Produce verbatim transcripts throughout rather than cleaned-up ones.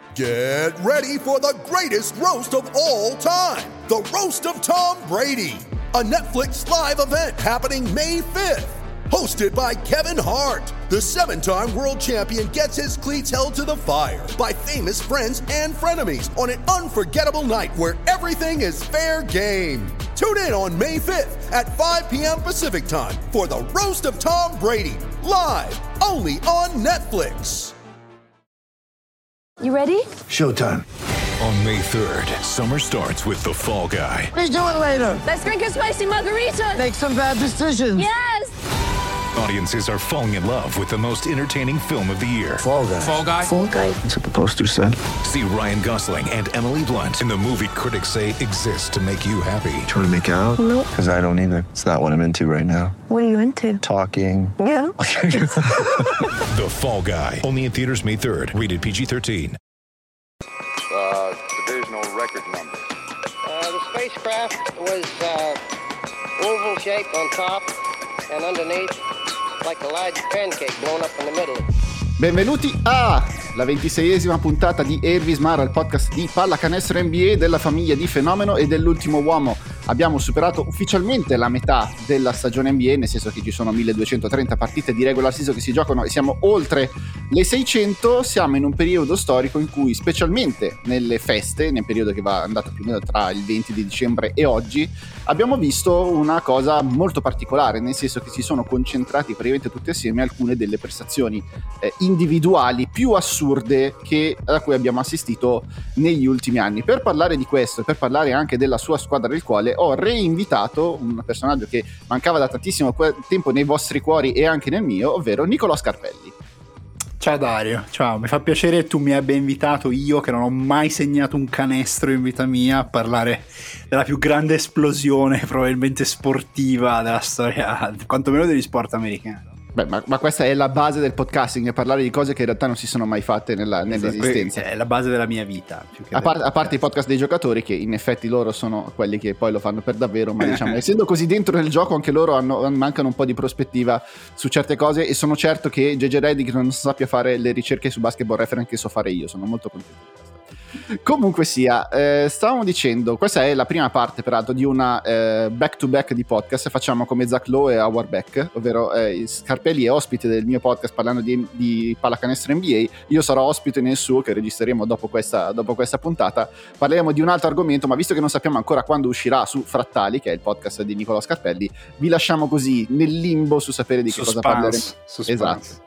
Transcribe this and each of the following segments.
Get ready for the greatest roast of all time, the Roast of Tom Brady, a Netflix live event happening May fifth. Hosted by Kevin Hart, the seven-time world champion gets his cleats held to the fire by famous friends and frenemies on an unforgettable night where everything is fair game. Tune in on May fifth at five p.m. Pacific time for the Roast of Tom Brady, live only on Netflix. You ready? Showtime. On May third, summer starts with The Fall Guy. Let's do it later. Let's drink a spicy margarita. Make some bad decisions. Yes! Audiences are falling in love with the most entertaining film of the year. Fall Guy. Fall Guy? Fall Guy. That's what the poster said. See Ryan Gosling and Emily Blunt in the movie critics say exists to make you happy. Trying to make it out? Nope. Because I don't either. It's not what I'm into right now. What are you into? Talking. Yeah. The Fall Guy. Only in theaters May third. Rated P G thirteen. Uh, divisional record number. Uh, the spacecraft was uh, oval shaped on top and underneath like a large pancake blown up in the middle. Benvenuti alla ventiseiesima puntata di Elvis Mara, il podcast di pallacanestro N B A della famiglia di Fenomeno e dell'Ultimo Uomo. Abbiamo superato ufficialmente la metà della stagione N B A, nel senso che ci sono milleduecentotrenta partite di regular season che si giocano e siamo oltre le seicento. Siamo in un periodo storico in cui, specialmente nelle feste, nel periodo che va andato più o meno tra il venti di dicembre e oggi, abbiamo visto una cosa molto particolare, nel senso che si sono concentrati praticamente tutti assieme alcune delle prestazioni eh, individuali più assurde che, a cui abbiamo assistito negli ultimi anni. Per parlare di questo e per parlare anche della sua squadra del quale ho reinvitato un personaggio che mancava da tantissimo tempo nei vostri cuori e anche nel mio, ovvero Nicolò Scarpelli. Ciao Dario, ciao, mi fa piacere che tu mi abbia invitato, io che non ho mai segnato un canestro in vita mia, a parlare della più grande esplosione probabilmente sportiva della storia, quantomeno degli sport americani. Beh, ma, ma questa è la base del podcasting, parlare di cose che in realtà non si sono mai fatte nella, nell'esistenza. È la base della mia vita. Più che a, par- a parte i podcast dei giocatori, che in effetti loro sono quelli che poi lo fanno per davvero, ma diciamo, essendo così dentro nel gioco, anche loro hanno, mancano un po' di prospettiva su certe cose, e sono certo che J J Redick non sappia fare le ricerche su Basketball Reference che so fare io. Sono molto contento di questo. Comunque sia, eh, stavamo dicendo, questa è la prima parte peraltro di una eh, back to back di podcast. Facciamo come Zach Lowe e Howard Beck, ovvero eh, Scarpelli è ospite del mio podcast parlando di, di pallacanestro N B A, io sarò ospite nel suo, che registreremo dopo questa, dopo questa puntata. Parleremo di un altro argomento, ma visto che non sappiamo ancora quando uscirà su Frattali, che è il podcast di Nicolò Scarpelli, vi lasciamo così nel limbo su sapere di che Suspense, cosa parleremo. suspense. Esatto.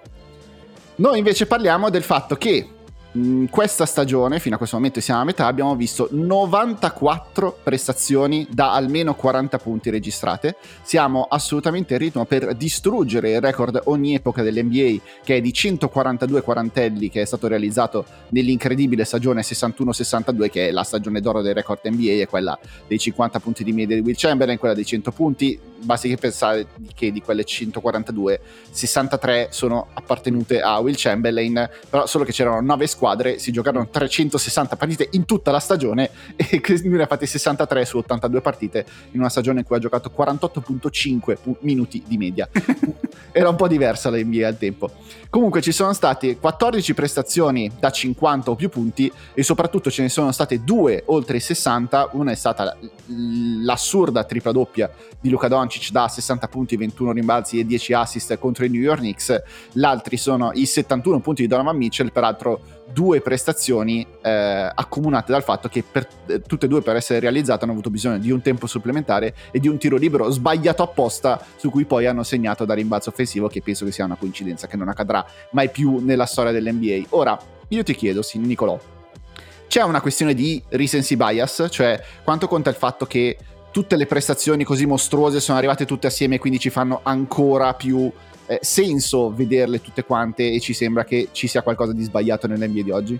Noi invece parliamo del fatto che in questa stagione, fino a questo momento siamo a metà, abbiamo visto novantaquattro prestazioni da almeno quaranta punti registrate. Siamo assolutamente in ritmo per distruggere il record ogni epoca dell'N B A, che è di centoquarantadue quarantelli, che è stato realizzato nell'incredibile stagione sessantuno sessantadue, che è la stagione d'oro del record N B A, è quella dei cinquanta punti di media di Will Chamberlain, quella dei cento punti. Basti che pensare che di quelle centoquarantadue, sessantatré sono appartenute a Will Chamberlain, però solo che c'erano nove squadre, si giocarono trecentosessanta partite in tutta la stagione e lui ne ha fatte sessantatré su ottantadue partite in una stagione in cui ha giocato quarantotto virgola cinque pu- minuti di media. Era un po' diversa la N B A al tempo. Comunque ci sono state quattordici prestazioni da cinquanta o più punti, e soprattutto ce ne sono state due oltre i sessanta. Una è stata l'assurda tripla doppia di Luka Doncic da sessanta punti, ventuno rimbalzi e dieci assist contro i New York Knicks. L'altri sono i settantuno punti di Donovan Mitchell, peraltro due prestazioni eh, accomunate dal fatto che per, eh, tutte e due, per essere realizzate, hanno avuto bisogno di un tempo supplementare e di un tiro libero sbagliato apposta, su cui poi hanno segnato da rimbalzo offensivo, che penso che sia una coincidenza che non accadrà mai più nella storia dell'N B A. Ora, io ti chiedo, sì, Nicolò, c'è una questione di recency bias, cioè quanto conta il fatto che tutte le prestazioni così mostruose sono arrivate tutte assieme e quindi ci fanno ancora più eh, senso vederle tutte quante, e ci sembra che ci sia qualcosa di sbagliato nell'N B A di oggi?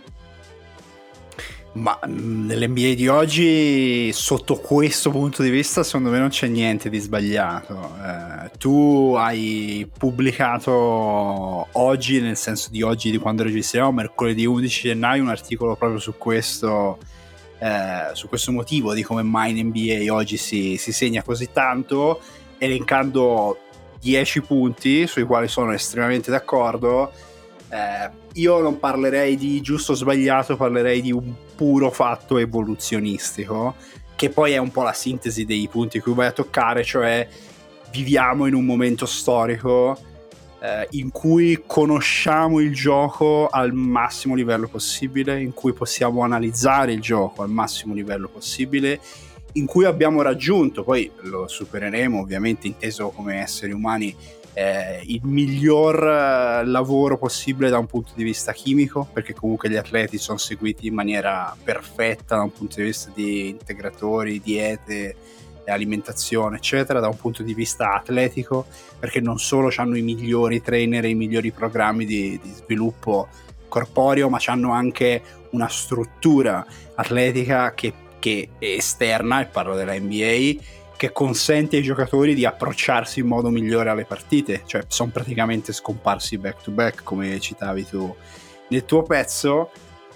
Ma nell'N B A di oggi, sotto questo punto di vista, secondo me non c'è niente di sbagliato. Eh, tu hai pubblicato oggi, nel senso di oggi, di quando registriamo, mercoledì undici gennaio, un articolo proprio su questo, eh, su questo motivo di come mai in N B A oggi si, si segna così tanto, elencando dieci punti sui quali sono estremamente d'accordo. Eh, io non parlerei di giusto o sbagliato, parlerei di un puro fatto evoluzionistico, che poi è un po' la sintesi dei punti cui vai a toccare, cioè viviamo in un momento storico eh, in cui conosciamo il gioco al massimo livello possibile, in cui possiamo analizzare il gioco al massimo livello possibile, in cui abbiamo raggiunto, poi lo supereremo ovviamente inteso come esseri umani, eh, il miglior eh, lavoro possibile da un punto di vista chimico, perché comunque gli atleti sono seguiti in maniera perfetta da un punto di vista di integratori, diete, alimentazione eccetera, da un punto di vista atletico, perché non solo hanno i migliori trainer e i migliori programmi di, di sviluppo corporeo, ma hanno anche una struttura atletica che, che è esterna, e parlo della N B A, che consente ai giocatori di approcciarsi in modo migliore alle partite, cioè sono praticamente scomparsi back to back, come citavi tu nel tuo pezzo.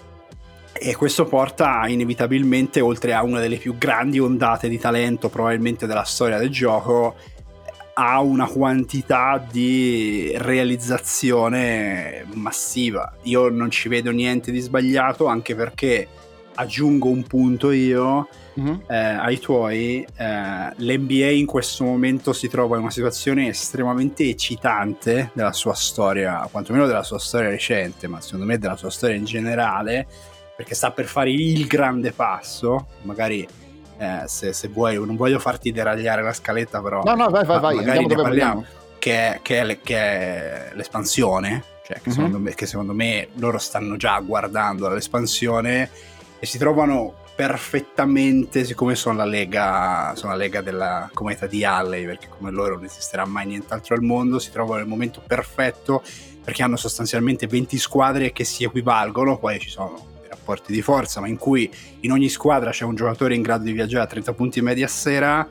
E questo porta inevitabilmente, oltre a una delle più grandi ondate di talento probabilmente della storia del gioco, a una quantità di realizzazione massiva. Io non ci vedo niente di sbagliato, anche perché, aggiungo un punto io, mm-hmm. eh, ai tuoi, eh, l'N B A in questo momento si trova in una situazione estremamente eccitante della sua storia, quantomeno della sua storia recente, ma secondo me della sua storia in generale, perché sta per fare il grande passo. Magari eh, se, se vuoi, non voglio farti deragliare la scaletta, però no no vai vai vai magari ne parliamo, che è, che, è le, che è l'espansione, cioè che, mm-hmm. secondo me, che secondo me loro stanno già guardando all'espansione e si trovano perfettamente, siccome sono la lega sono la lega della comunità di Halley, perché come loro non esisterà mai nient'altro al mondo, si trovano nel momento perfetto, perché hanno sostanzialmente venti squadre che si equivalgono, poi ci sono rapporti di forza, ma in cui in ogni squadra c'è un giocatore in grado di viaggiare a trenta punti media a sera,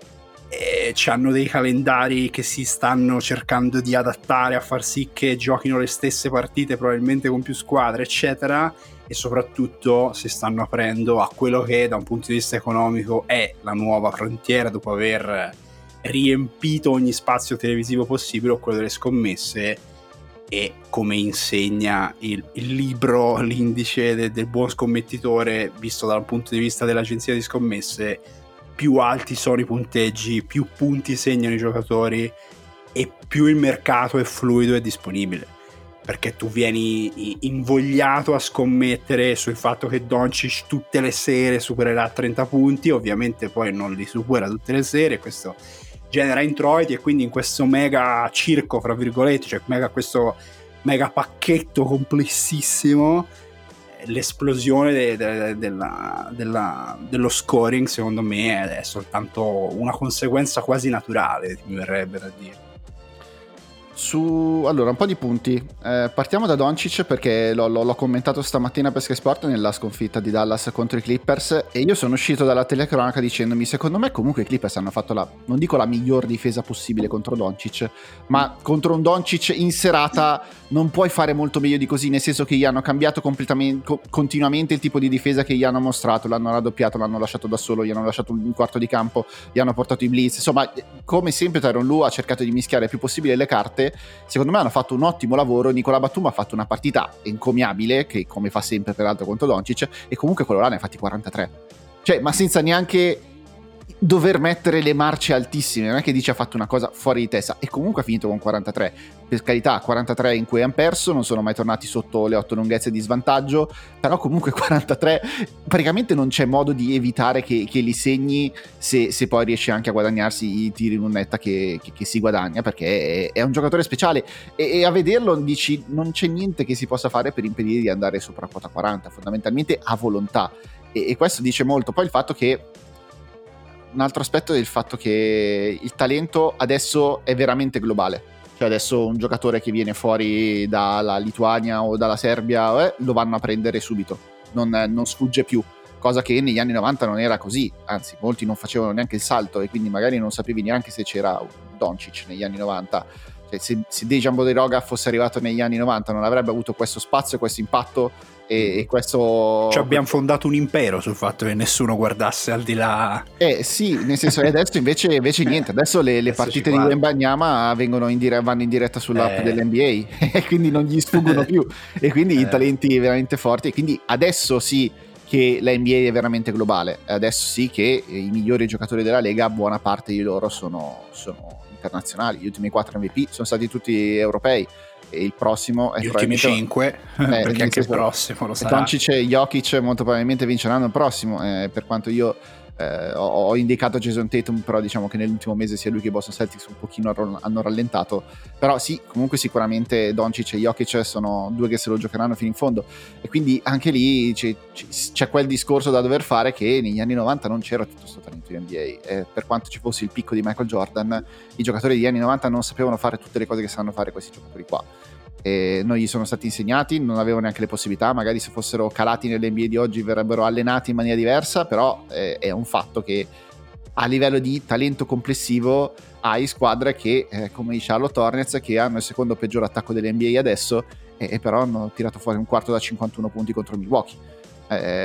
e hanno dei calendari che si stanno cercando di adattare a far sì che giochino le stesse partite probabilmente con più squadre eccetera, e soprattutto si stanno aprendo a quello che da un punto di vista economico è la nuova frontiera, dopo aver riempito ogni spazio televisivo possibile, quello delle scommesse. E come insegna il, il libro, l'indice de, del buon scommettitore, visto dal punto di vista dell'agenzia di scommesse, più alti sono i punteggi, più punti segnano i giocatori e più il mercato è fluido e disponibile, perché tu vieni invogliato a scommettere sul fatto che Doncic tutte le sere supererà trenta punti, ovviamente poi non li supera tutte le sere, questo genera introiti, e quindi in questo mega circo, fra virgolette, cioè mega, questo mega pacchetto complessissimo, l'esplosione de, de, della, della, dello scoring secondo me è soltanto una conseguenza quasi naturale, mi verrebbe da dire. Su, allora, un po' di punti. Eh, partiamo da Doncic, perché l'ho, l'ho, l'ho commentato stamattina per Sky Sport nella sconfitta di Dallas contro i Clippers, e io sono uscito dalla telecronaca dicendomi: secondo me comunque i Clippers hanno fatto la, non dico la miglior difesa possibile contro Doncic, ma contro un Doncic in serata non puoi fare molto meglio di così, nel senso che gli hanno cambiato completamente, co- continuamente il tipo di difesa che gli hanno mostrato, l'hanno raddoppiato, l'hanno lasciato da solo, gli hanno lasciato un quarto di campo, gli hanno portato i blitz, insomma come sempre Tyronn Lue ha cercato di mischiare il più possibile le carte. Secondo me hanno fatto un ottimo lavoro. Nicola Batum ha fatto una partita encomiabile, che come fa sempre peraltro contro Doncic, e comunque quello là ne ha fatti quarantatré, cioè ma senza neanche dover mettere le marce altissime, non è che dice ha fatto una cosa fuori di testa, e comunque ha finito con quarantatré. Per carità, quarantatré in cui hanno perso, non sono mai tornati sotto le otto lunghezze di svantaggio, però comunque quarantatré praticamente non c'è modo di evitare che, che li segni, se, se poi riesce anche a guadagnarsi i tiri in lunetta che, che, che si guadagna, perché è, è un giocatore speciale, e, e a vederlo dici non c'è niente che si possa fare per impedire di andare sopra quota quaranta, fondamentalmente a volontà, e, e questo dice molto. Poi il fatto che un altro aspetto è il fatto che il talento adesso è veramente globale, cioè adesso un giocatore che viene fuori dalla Lituania o dalla Serbia eh, lo vanno a prendere subito, non, non sfugge più, cosa che negli anni novanta non era così, anzi molti non facevano neanche il salto, e quindi magari non sapevi neanche se c'era un Doncic negli anni novanta. Cioè, se, se Dejan Bodiroga fosse arrivato negli anni novanta non avrebbe avuto questo spazio, questo impatto e, e questo... Cioè abbiamo fondato un impero sul fatto che nessuno guardasse al di là... Eh sì, nel senso che adesso invece, invece niente, adesso le, le Adesso partite ci di guarda. Wembanyama vengono in dire- vanno in diretta sull'app Eh. dell'N B A e quindi non gli sfuggono più, e quindi Eh. i talenti veramente forti, e quindi adesso sì che la N B A è veramente globale, adesso sì che i migliori giocatori della Lega, buona parte di loro sono, sono internazionali, gli ultimi quattro M V P sono stati tutti europei, e il prossimo è Gli ultimi probabilmente- cinque, Eh, perché nel anche il senso, prossimo lo sarà. Doncic e Jokic molto probabilmente vinceranno il prossimo, eh, per quanto io eh, ho, ho indicato Jason Tatum, però diciamo che nell'ultimo mese sia lui che i Boston Celtics un pochino hanno, hanno rallentato, però sì, comunque sicuramente Doncic e Jokic sono due che se lo giocheranno fino in fondo, e quindi anche lì c'è, c'è quel discorso da dover fare che negli anni novanta non c'era tutto questo talento in N B A, eh, per quanto ci fosse il picco di Michael Jordan, i giocatori degli anni novanta non sapevano fare tutte le cose che sanno fare questi giocatori qua. E non gli sono stati insegnati, non avevano neanche le possibilità, magari se fossero calati nell'N B A di oggi verrebbero allenati in maniera diversa, però eh, è un fatto che a livello di talento complessivo hai squadre che, eh, come i Charlotte Hornets, che hanno il secondo peggior attacco dell'N B A adesso, e, e però hanno tirato fuori un quarto da cinquantuno punti contro Milwaukee. eh,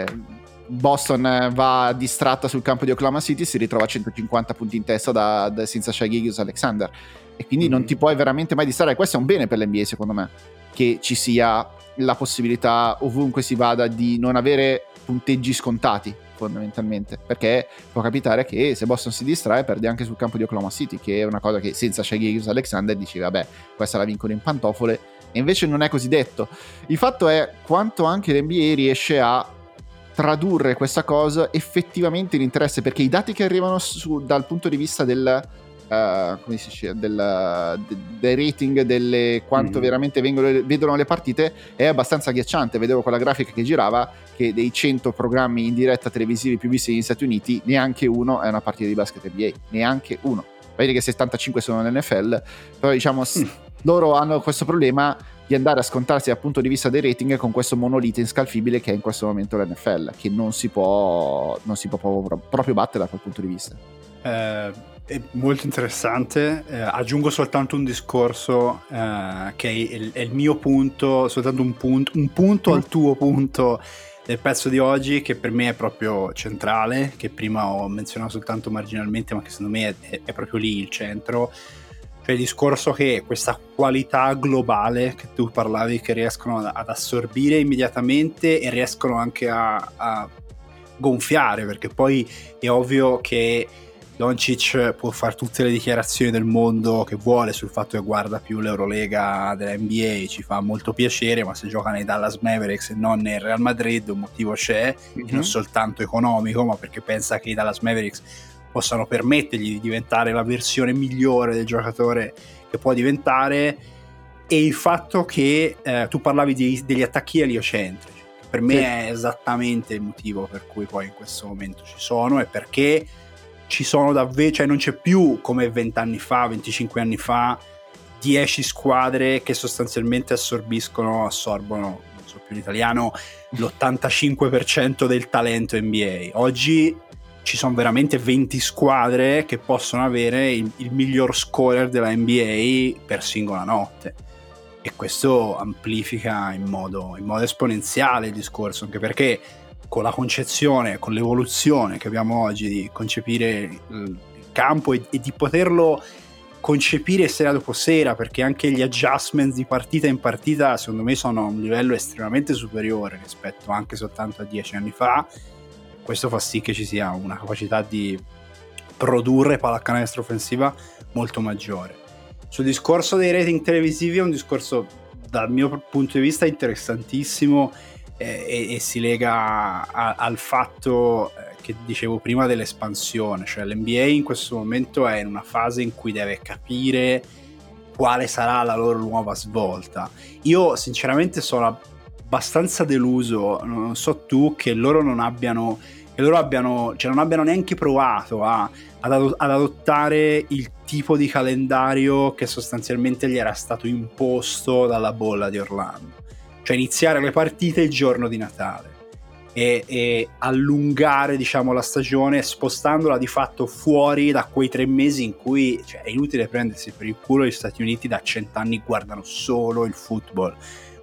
Boston va distratta sul campo di Oklahoma City, si ritrova a centocinquanta punti in testa da, da, senza Shai Gilgeous-Alexander, e quindi mm. non ti puoi veramente mai distrarre. Questo è un bene per l'N B A, secondo me, che ci sia la possibilità ovunque si vada di non avere punteggi scontati, fondamentalmente, perché può capitare che se Boston si distrae perde anche sul campo di Oklahoma City, che è una cosa che senza Shai Gilgeous-Alexander dici vabbè, questa la vincono in pantofole, e invece non è così detto. Il fatto è quanto anche l'N B A riesce a tradurre questa cosa effettivamente in interesse, perché i dati che arrivano su, dal punto di vista del uh, come si dice, del, de, dei rating, delle quanto mm. veramente vengono, vedono le partite, è abbastanza agghiacciante. Vedevo quella grafica che girava che dei cento programmi in diretta televisivi più visti negli Stati Uniti, neanche uno è una partita di basket N B A, neanche uno. Vedi che settantacinque sono nell'N F L, però diciamo mm. loro hanno questo problema di andare a scontarsi dal punto di vista dei rating con questo monolite inscalfibile che è in questo momento l'N F L, che non si può non si può proprio, proprio battere da quel punto di vista. Eh, è molto interessante. Eh, aggiungo soltanto un discorso eh, che è il, è il mio punto, soltanto un punto, un punto mm. al tuo punto del pezzo di oggi, che per me è proprio centrale, che prima ho menzionato soltanto marginalmente, ma che secondo me è, è proprio lì il centro. Cioè il discorso che questa qualità globale che tu parlavi, che riescono ad assorbire immediatamente e riescono anche a, a gonfiare, perché poi è ovvio che Doncic può fare tutte le dichiarazioni del mondo che vuole sul fatto che guarda più l'Eurolega della N B A, ci fa molto piacere, ma se gioca nei Dallas Mavericks e non nel Real Madrid un motivo c'è, mm-hmm. non soltanto economico, ma perché pensa che i Dallas Mavericks possano permettergli di diventare la versione migliore del giocatore che può diventare. E il fatto che eh, tu parlavi di, degli attacchi eliocentrici, che per me sì. è esattamente il motivo per cui poi in questo momento ci sono, e perché ci sono davvero, cioè non c'è più come vent'anni fa, venticinque anni fa, dieci squadre che sostanzialmente assorbiscono, assorbono, non so più l'italiano, l'ottantacinque per cento del talento N B A. Oggi ci sono veramente venti squadre che possono avere il, il miglior scorer della N B A per singola notte, e questo amplifica in modo, in modo esponenziale il discorso, anche perché con la concezione, con l'evoluzione che abbiamo oggi di concepire il campo e, e di poterlo concepire sera dopo sera, perché anche gli adjustments di partita in partita secondo me sono a un livello estremamente superiore rispetto anche soltanto a dieci anni fa. Questo fa sì che ci sia una capacità di produrre pallacanestro offensiva molto maggiore. Sul discorso dei rating televisivi è un discorso dal mio punto di vista interessantissimo, eh, e, e si lega a, al fatto eh, che dicevo prima dell'espansione, cioè l'N B A in questo momento è in una fase in cui deve capire quale sarà la loro nuova svolta. Io sinceramente sono abbastanza deluso, non so tu, che loro non abbiano che loro abbiano, cioè non abbiano neanche provato a, ad, ad adottare il tipo di calendario che sostanzialmente gli era stato imposto dalla bolla di Orlando, cioè iniziare le partite il giorno di Natale e, e allungare, diciamo, la stagione, spostandola di fatto fuori da quei tre mesi in cui, cioè, è inutile prendersi per il culo, gli Stati Uniti da cent'anni guardano solo il football.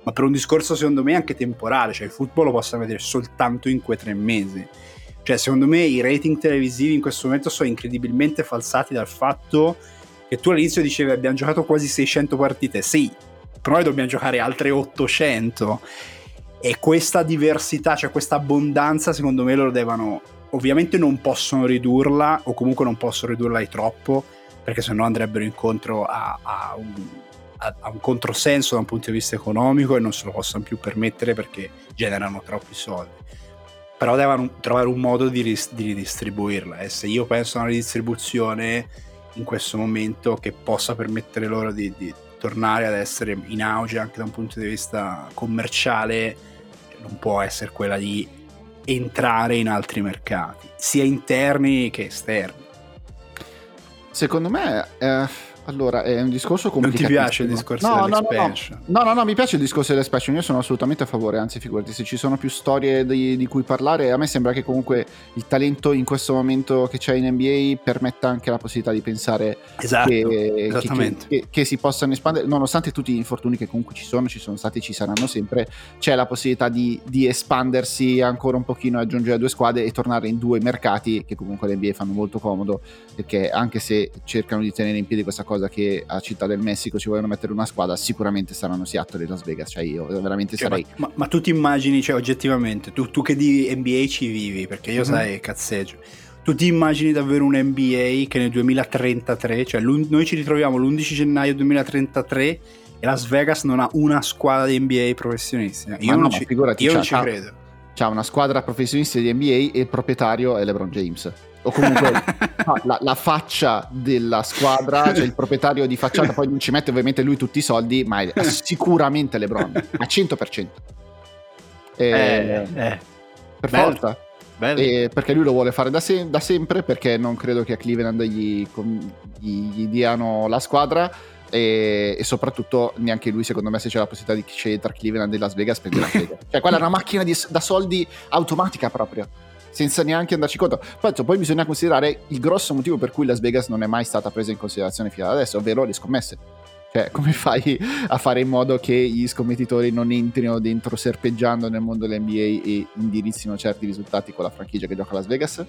ma per un discorso secondo me anche temporale, cioè il football lo possiamo vedere soltanto in quei tre mesi. Cioè secondo me i rating televisivi in questo momento sono incredibilmente falsati dal fatto che tu all'inizio dicevi abbiamo giocato quasi seicento partite, sì, però noi dobbiamo giocare altre ottocento, e questa diversità, cioè questa abbondanza, secondo me loro devono, ovviamente non possono ridurla, o comunque non possono ridurla di troppo, perché sennò andrebbero incontro a, a, un, a, a un controsenso da un punto di vista economico e non se lo possono più permettere perché generano troppi soldi. Però devono trovare un modo di, ris- di ridistribuirla, e se io penso a una ridistribuzione in questo momento che possa permettere loro di, di tornare ad essere in auge anche da un punto di vista commerciale, non può essere quella di entrare in altri mercati, sia interni che esterni. Secondo me eh, allora è un discorso complicato. Non ti piace il discorso no, dell'expansion? No no. no, no, no, mi piace il discorso dell'expansion, io sono assolutamente a favore, anzi figurati, se ci sono più storie di, di cui parlare, a me sembra che comunque il talento in questo momento che c'è in N B A permetta anche la possibilità di pensare esatto, che, esattamente. Che, che, che si possano espandere, nonostante tutti gli infortuni che comunque ci sono, ci sono stati, ci saranno sempre, c'è la possibilità di, di espandersi ancora un pochino, aggiungere due squadre e tornare in due mercati che comunque l'N B A fanno molto comodo, perché anche se cercano di tenere in piedi questa cosa che a Città del Messico ci vogliono mettere una squadra, sicuramente saranno Seattle e Las Vegas, cioè io veramente cioè, sarei ma, ma, ma tu ti immagini, cioè oggettivamente tu, tu che di N B A ci vivi, perché io mm-hmm. sai cazzeggio, tu ti immagini davvero un N B A che nel duemilatrentatré, cioè noi ci ritroviamo l'undici gennaio duemilatrentatré e Las Vegas non ha una squadra di N B A professionistica? Io ma non no, ci, figurati, io non c'ha, ci credo. C'ha una squadra professionista di N B A e il proprietario è LeBron James, o comunque no, la, la faccia della squadra, cioè il proprietario di facciata, poi non ci mette ovviamente lui tutti i soldi, ma è sicuramente LeBron a cento per cento e, eh, eh. per Bello. forza Bello. E perché lui lo vuole fare da, se- da sempre, perché non credo che a Cleveland gli, gli, gli diano la squadra, e, e soprattutto neanche lui, secondo me, se c'è la possibilità di scegliere tra Cleveland e Las Vegas, prende Las Vegas. Cioè quella è una macchina di, da soldi automatica proprio, senza neanche andarci conto. Poi, poi bisogna considerare il grosso motivo per cui Las Vegas non è mai stata presa in considerazione fino ad adesso, ovvero le scommesse. Cioè, come fai a fare in modo che gli scommettitori non entrino dentro serpeggiando nel mondo dell'N B A e indirizzino certi risultati con la franchigia che gioca a Las Vegas?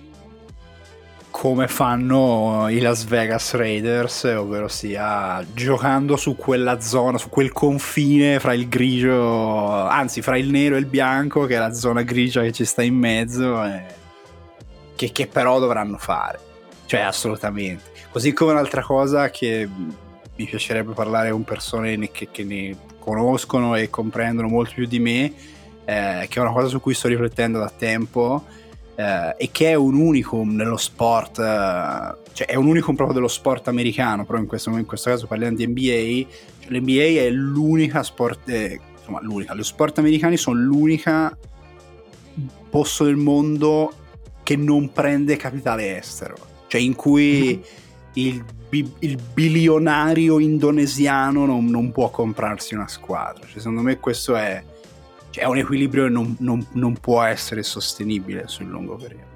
Come fanno i Las Vegas Raiders, ovvero sia giocando su quella zona, su quel confine fra il grigio, anzi fra il nero e il bianco, che è la zona grigia che ci sta in mezzo, e che, che però dovranno fare, cioè assolutamente. Così come un'altra cosa che mi piacerebbe parlare con persone che, che ne conoscono e comprendono molto più di me, eh, che è una cosa su cui sto riflettendo da tempo, eh, e che è un unicum nello sport, eh, cioè è un unicum proprio dello sport americano, però in questo, in questo caso parliamo di N B A. Cioè, l'N B A è l'unica sport, eh, insomma l'unica, gli sport americani sono l'unica posto del mondo che non prende capitale estero, cioè in cui mm-hmm. il il bilionario indonesiano non, non può comprarsi una squadra. Cioè, secondo me questo è, cioè, è un equilibrio che non, non, non può essere sostenibile sul lungo periodo,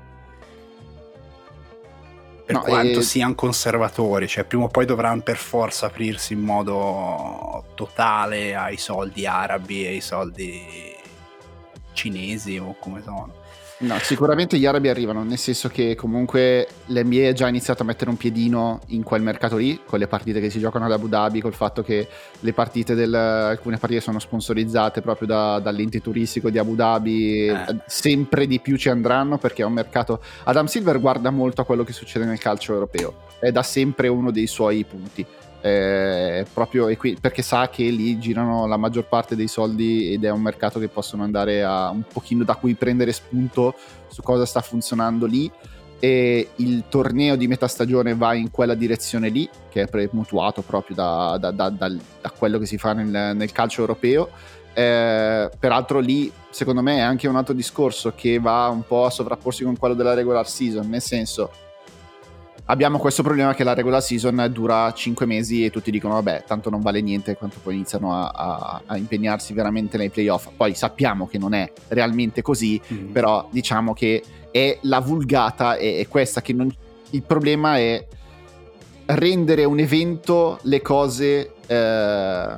per no, quanto e... siano conservatori, cioè prima o poi dovranno per forza aprirsi in modo totale ai soldi arabi e ai soldi cinesi o come sono. No, sicuramente gli arabi arrivano, nel senso che comunque l'N B A ha già iniziato a mettere un piedino in quel mercato lì, con le partite che si giocano ad Abu Dhabi, col fatto che le partite del, alcune partite sono sponsorizzate proprio da, dall'ente turistico di Abu Dhabi, eh. sempre di più ci andranno, perché è un mercato. Adam Silver guarda molto a quello che succede nel calcio europeo, è da sempre uno dei suoi punti. Eh, proprio e qui, perché sa che lì girano la maggior parte dei soldi ed è un mercato che possono andare a un pochino da cui prendere spunto su cosa sta funzionando lì, e il torneo di metà stagione va in quella direzione lì, che è mutuato proprio da, da, da, da, da quello che si fa nel, nel calcio europeo. Eh, peraltro lì secondo me è anche un altro discorso che va un po' a sovrapporsi con quello della regular season, nel senso abbiamo questo problema che la regular season dura cinque mesi e tutti dicono vabbè, tanto non vale niente, quanto poi iniziano a, a, a impegnarsi veramente nei playoff. Poi sappiamo che non è realmente così, mm. però diciamo che è la vulgata, è, è questa che non, il problema è rendere un evento le cose eh,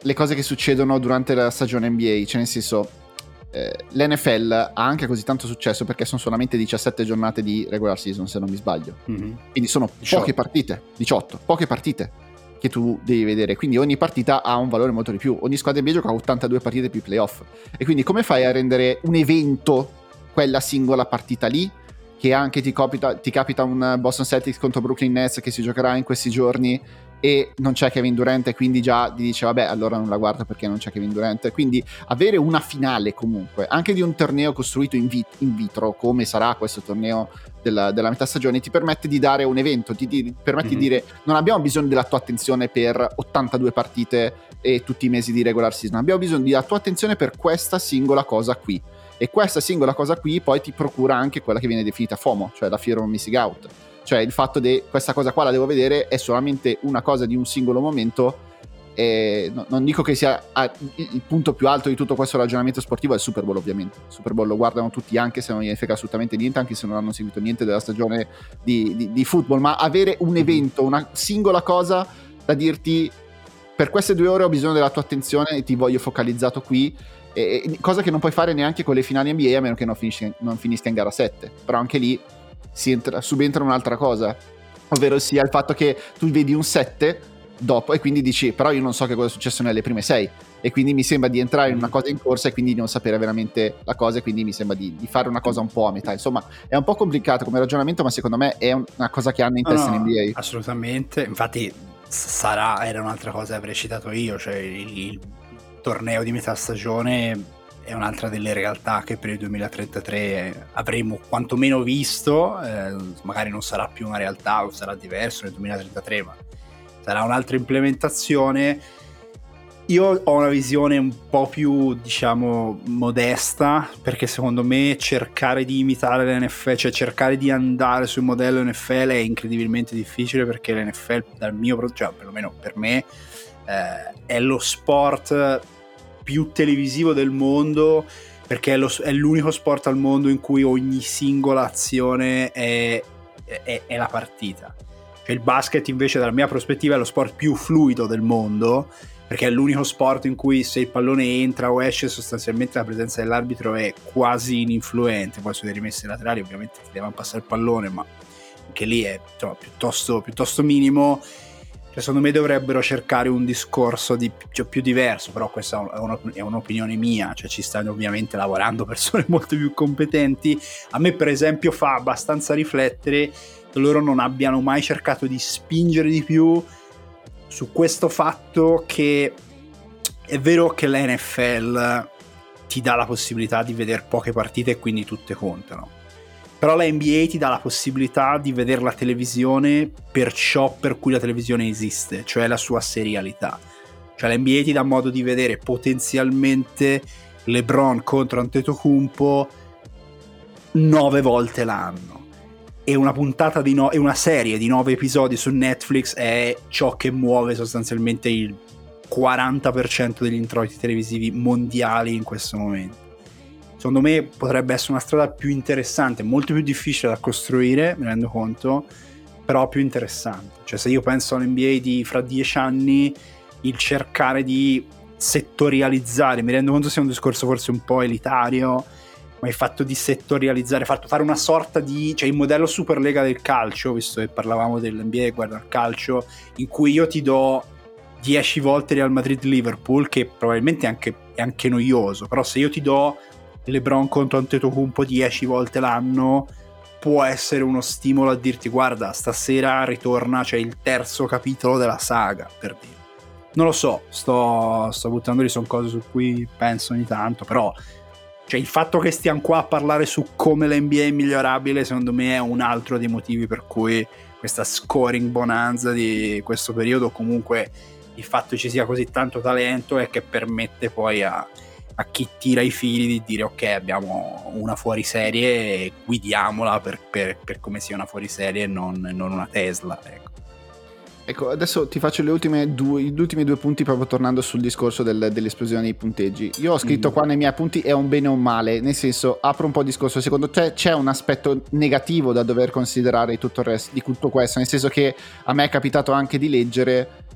le cose che succedono durante la stagione N B A, cioè nel senso eh, l'N F L ha anche così tanto successo perché sono solamente diciassette giornate di regular season, se non mi sbaglio. Mm-hmm. Quindi sono diciotto poche partite, diciotto, poche partite che tu devi vedere, quindi ogni partita ha un valore molto di più. Ogni squadra N B A gioca ottantadue partite più playoff, e quindi come fai a rendere un evento quella singola partita lì, che anche ti capita, ti capita un Boston Celtics contro Brooklyn Nets che si giocherà in questi giorni e non c'è Kevin Durant, e quindi già ti dice vabbè, allora non la guardo perché non c'è Kevin Durant. Quindi avere una finale comunque anche di un torneo costruito in, vit- in vitro, come sarà questo torneo della, della metà stagione, ti permette di dare un evento, ti, ti permette mm-hmm. di dire non abbiamo bisogno della tua attenzione per ottantadue partite e tutti i mesi di regular season, abbiamo bisogno della tua attenzione per questa singola cosa qui, e questa singola cosa qui poi ti procura anche quella che viene definita FOMO, cioè la fear of missing out, cioè il fatto di questa cosa qua la devo vedere, è solamente una cosa di un singolo momento. E no, non dico che sia ah, il punto più alto di tutto questo ragionamento sportivo è il Super Bowl, ovviamente il Super Bowl lo guardano tutti anche se non gliene frega assolutamente niente, anche se non hanno seguito niente della stagione di, di, di football, ma avere un evento, una singola cosa da dirti per queste due ore ho bisogno della tua attenzione e ti voglio focalizzato qui, e, e, cosa che non puoi fare neanche con le finali N B A a meno che non finisca, non finisca in gara sette, però anche lì si entra, subentra un'altra cosa, ovvero sia il fatto che tu vedi un sette dopo e quindi dici però io non so che cosa è successo nelle prime sei, e quindi mi sembra di entrare in una cosa in corsa e quindi di non sapere veramente la cosa, e quindi mi sembra di, di fare una cosa un po' a metà. Insomma è un po' complicato come ragionamento, ma secondo me è una cosa che hanno in testa no, in N B A. Assolutamente, infatti sarà, era un'altra cosa che avrei citato io, cioè il, il torneo di metà stagione è un'altra delle realtà che per il duemilatrentatré avremo quantomeno visto, eh, magari non sarà più una realtà o sarà diverso nel duemilatrentatré, ma sarà un'altra implementazione. Io ho una visione un po' più, diciamo, modesta, perché secondo me cercare di imitare l'N F L, cioè cercare di andare sul modello N F L è incredibilmente difficile, perché l'N F L dal mio, cioè perlomeno per me, eh, è lo sport più televisivo del mondo, perché è, lo, è l'unico sport al mondo in cui ogni singola azione è, è, è la partita. Cioè il basket invece dalla mia prospettiva è lo sport più fluido del mondo, perché è l'unico sport in cui se il pallone entra o esce sostanzialmente la presenza dell'arbitro è quasi ininfluente. Poi sulle rimesse laterali ovviamente ti devono passare il pallone, ma anche lì è cioè, piuttosto, piuttosto minimo. Cioè, secondo me dovrebbero cercare un discorso di, cioè, più diverso, però questa è, un, è un'opinione mia, cioè ci stanno ovviamente lavorando persone molto più competenti. A me per esempio fa abbastanza riflettere che loro non abbiano mai cercato di spingere di più su questo fatto che è vero che l'N F L ti dà la possibilità di vedere poche partite e quindi tutte contano, però la N B A ti dà la possibilità di vedere la televisione per ciò per cui la televisione esiste, cioè la sua serialità. Cioè la N B A ti dà modo di vedere potenzialmente LeBron contro Antetokounmpo nove volte l'anno, e una puntata di no- e una serie di nove episodi su Netflix è ciò che muove sostanzialmente il quaranta per cento degli introiti televisivi mondiali in questo momento. Secondo me potrebbe essere una strada più interessante, molto più difficile da costruire, mi rendo conto, però più interessante. Cioè se io penso all'N B A di fra dieci anni, il cercare di settorializzare, mi rendo conto sia un discorso forse un po' elitario, ma il fatto di settorializzare, fatto fare una sorta di, cioè il modello Superlega del calcio, visto che parlavamo dell'N B A guarda il calcio, in cui io ti do dieci volte Real Madrid-Liverpool, che probabilmente è anche, è anche noioso, però se io ti do LeBron contro Antetokounmpo dieci volte l'anno, può essere uno stimolo a dirti guarda stasera ritorna, c'è cioè il terzo capitolo della saga, per dire. Non lo so, sto, sto buttando lì, sono cose su cui penso ogni tanto, però cioè il fatto che stiamo qua a parlare su come l'N B A è migliorabile secondo me è un altro dei motivi per cui questa scoring bonanza di questo periodo, comunque il fatto che ci sia così tanto talento è che permette poi a, a chi tira i fili di dire ok, abbiamo una fuoriserie e guidiamola per, per, per come sia una fuoriserie e non, non una Tesla, ecco. Ecco, adesso ti faccio le ultime due, gli ultimi due punti, proprio tornando sul discorso del, dell'esplosione dei punteggi. Io ho scritto mm. qua nei miei appunti è un bene o un male, nel senso apro un po' il discorso, secondo te c'è un aspetto negativo da dover considerare di tutto il resto, di tutto questo, nel senso che a me è capitato anche di leggere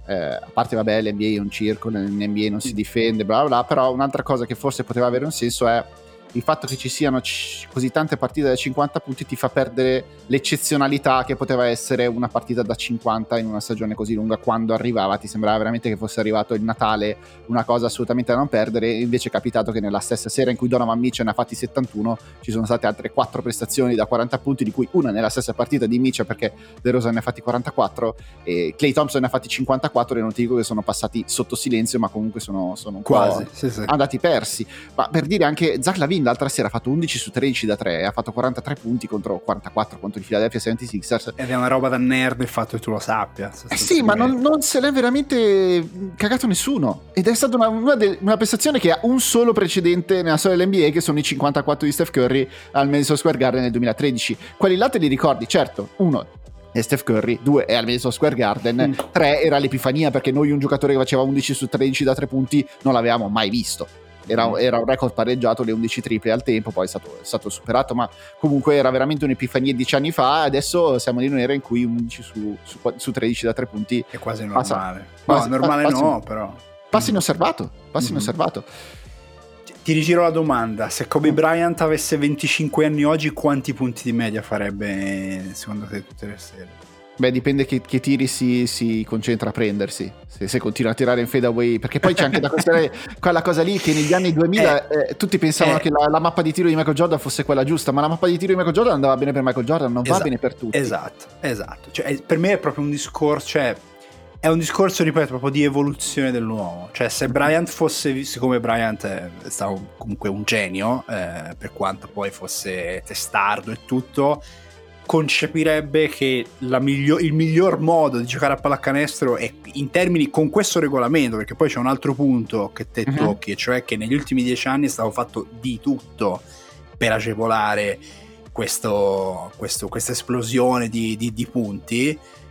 eh, a parte vabbè l'N B A è un circo, nell'N B A non si difende bla bla bla, però un'altra cosa che forse poteva avere un senso è il fatto che ci siano c- così tante partite da cinquanta punti ti fa perdere l'eccezionalità che poteva essere una partita da cinquanta in una stagione così lunga. Quando arrivava ti sembrava veramente che fosse arrivato il Natale, una cosa assolutamente da non perdere. Invece è capitato che nella stessa sera in cui Donovan Mitchell ne ha fatti settantuno ci sono state altre quattro prestazioni da quaranta punti, di cui una nella stessa partita di Mitchell, perché DeRozan ne ha fatti quarantaquattro e Klay Thompson ne ha fatti cinquantaquattro, e non ti dico che sono passati sotto silenzio, ma comunque sono, sono un quasi po' sì, sì. andati persi. Ma per dire, anche Zach LaVine l'altra sera ha fatto undici su tredici da tre e ha fatto quarantatré punti contro quarantaquattro contro i Philadelphia settantasei ers. Ed è una roba da nerd il fatto che tu lo sappia. Eh sì, ma non, non se l'è veramente cagato nessuno, ed è stata una, una, de, una prestazione che ha un solo precedente nella storia dell'N B A, che sono i cinquantaquattro di Steph Curry al Madison Square Garden nel duemilatredici. Quelli là te li ricordi, certo. Uno è Steph Curry, due è al Madison Square Garden, mm. tre era l'epifania, perché noi un giocatore che faceva undici su tredici da tre punti non l'avevamo mai visto. Era, era un record pareggiato, le undici triple al tempo, poi è stato, è stato superato, ma comunque era veramente un'epifania dieci anni fa. Adesso siamo in un'era in cui undici su, su, su tredici da tre punti è quasi normale. Passa, no, passa, normale passa, no, però passi inosservato, passi mm-hmm. inosservato. Ti rigiro la domanda: se Kobe Bryant avesse venticinque anni oggi, quanti punti di media farebbe secondo te tutte le serie? Beh, dipende che, che tiri si, si concentra a prendersi. Se, se continua a tirare in fadeaway, perché poi c'è anche da considerare quella cosa lì che negli anni duemila eh, eh, tutti pensavano eh, che la, la mappa di tiro di Michael Jordan fosse quella giusta, ma la mappa di tiro di Michael Jordan andava bene per Michael Jordan, non esatto, va bene per tutti. Esatto, esatto. Cioè, per me è proprio un discorso, cioè è un discorso, ripeto, proprio di evoluzione dell'uomo. Cioè, se Bryant fosse, siccome Bryant è stato comunque un genio, eh, per quanto poi fosse testardo e tutto, concepirebbe che la miglior, il miglior modo di giocare a pallacanestro è in termini con questo regolamento, perché poi c'è un altro punto che te uh-huh. tocchi, cioè che negli ultimi dieci anni è stato fatto di tutto per agevolare questo, questo, questa esplosione di, di, di punti,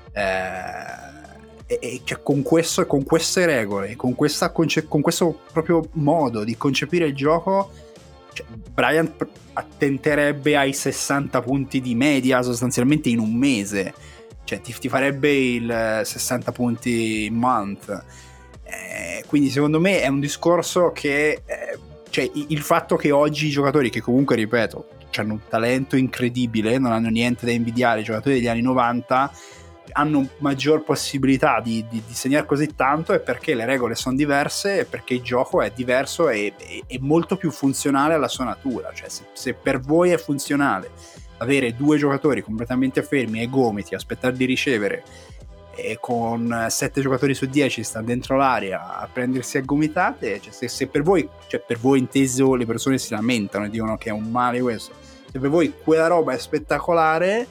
eh, e, e cioè con, questo, con queste regole, con, questa conce- con questo proprio modo di concepire il gioco, cioè Bryant attenterebbe ai sessanta punti di media sostanzialmente in un mese, cioè ti, ti farebbe il sessanta punti in month, eh, quindi secondo me è un discorso che eh, cioè il fatto che oggi i giocatori, che comunque ripeto hanno un talento incredibile, non hanno niente da invidiare i giocatori degli anni novanta, hanno maggior possibilità di, di, di segnare così tanto, è perché le regole sono diverse, e perché il gioco è diverso e è molto più funzionale alla sua natura. Cioè se, se per voi è funzionale avere due giocatori completamente fermi ai gomiti, aspettare di ricevere, e con sette giocatori su dieci sta dentro l'area a prendersi a gomitate, cioè se, se per voi, cioè per voi inteso, le persone si lamentano e dicono che è un male questo, se per voi quella roba è spettacolare,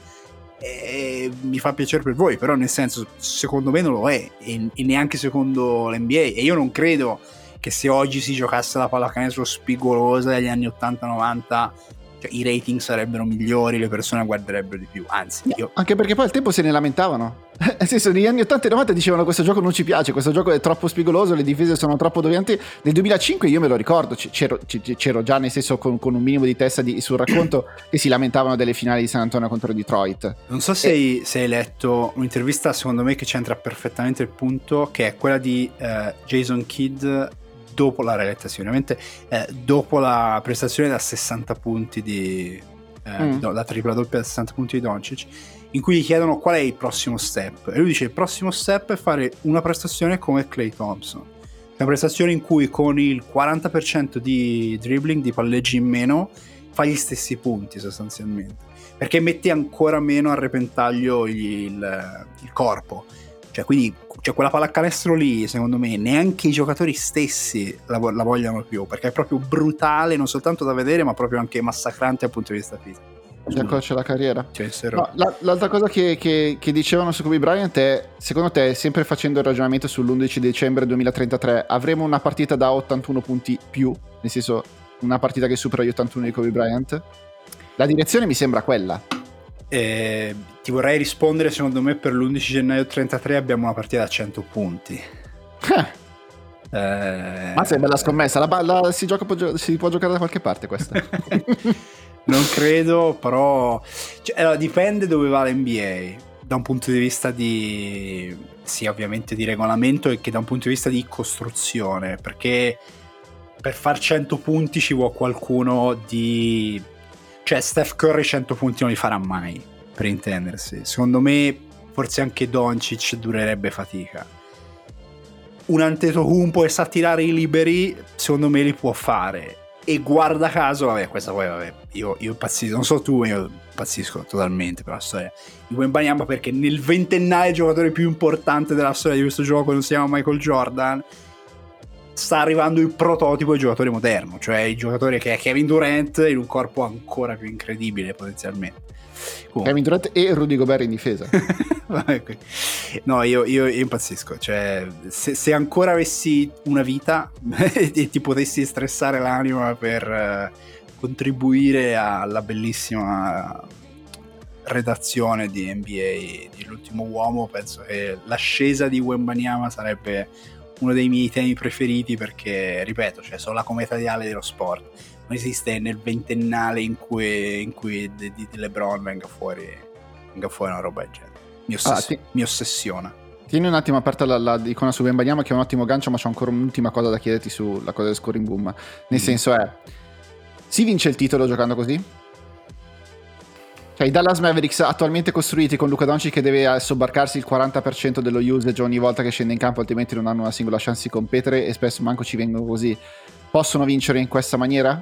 e mi fa piacere per voi, però nel senso secondo me non lo è, e, e neanche secondo l'N B A, e io non credo che se oggi si giocasse la pallacanestro spigolosa degli anni ottanta novanta, cioè, i rating sarebbero migliori, le persone guarderebbero di più, anzi io... anche perché poi al tempo se ne lamentavano, nel senso negli anni ottanta e novanta dicevano questo gioco non ci piace, questo gioco è troppo spigoloso, le difese sono troppo dominanti. Nel duemilacinque io me lo ricordo, c'ero, c'ero già nel senso con, con un minimo di testa di, sul racconto che si lamentavano delle finali di San Antonio contro Detroit. Non so se, e... hai, se hai letto un'intervista secondo me che c'entra perfettamente il punto, che è quella di uh, Jason Kidd dopo la reletta sicuramente eh, dopo la prestazione da sessanta punti di eh, mm. la tripla doppia da sessanta punti di Doncic, in cui gli chiedono qual è il prossimo step, e lui dice il prossimo step è fare una prestazione come Klay Thompson, una prestazione in cui con il quaranta per cento di dribbling, di palleggi in meno, fa gli stessi punti sostanzialmente, perché metti ancora meno a repentaglio il, il, il corpo. Cioè, quindi cioè quella pallacanestro lì, secondo me, neanche i giocatori stessi la, la vogliono più, perché è proprio brutale, non soltanto da vedere, ma proprio anche massacrante dal punto di vista fisico. Ci accorcia la carriera. Cioè, no, la, l'altra cosa che, che, che dicevano su Kobe Bryant è, secondo te, sempre facendo il ragionamento sull'undici dicembre duemilatrentatré, avremo una partita da ottantuno punti più? Nel senso, una partita che supera gli ottantuno di Kobe Bryant? La direzione mi sembra quella. Eh, ti vorrei rispondere, secondo me per l'undici gennaio trentatré abbiamo una partita da cento punti. eh, ma sei bella scommessa, la, la, si, gioca, si può giocare da qualche parte questa. Non credo, però cioè, allora, dipende dove va l'N B A. da un punto di vista di sì, ovviamente di regolamento, e che da un punto di vista di costruzione, perché per far cento punti ci vuole qualcuno di, cioè Steph Curry cento punti non li farà mai, per intendersi. Secondo me forse anche Doncic durerebbe fatica. Un Antetokounmpo che sa tirare i liberi secondo me li può fare, e guarda caso, vabbè, questa poi vabbè, io, io impazzisco, non so tu, io impazzisco totalmente per la storia di Wembanyama, perché nel ventennale il giocatore più importante della storia di questo gioco non si chiama Michael Jordan, sta arrivando il prototipo del giocatore moderno, cioè il giocatore che è Kevin Durant in un corpo ancora più incredibile potenzialmente. Comunque. Kevin Durant e Rudy Gobert in difesa. No, io, io, io impazzisco, cioè se, se ancora avessi una vita e ti potessi stressare l'anima per uh, contribuire alla bellissima redazione di N B A di L'ultimo uomo, penso che l'ascesa di Wembanyama sarebbe uno dei miei temi preferiti, perché ripeto, cioè sono la cometa ideale dello sport. Non esiste nel ventennale in cui, in cui di, di LeBron venga fuori, venga fuori una roba del genere. Mi, ossess- ah, ti... mi ossessiona. Tieni un attimo aperta la, la icona su Wembanyama, che è un ottimo gancio, ma c'ho ancora un'ultima cosa da chiederti sulla cosa del scoring boom. Nel mm. senso è, si vince il titolo giocando così? Cioè i Dallas Mavericks attualmente costruiti con Luka Doncic che deve sobbarcarsi il quaranta per cento dello usage ogni volta che scende in campo, altrimenti non hanno una singola chance di competere, e spesso manco ci vengono così, possono vincere in questa maniera?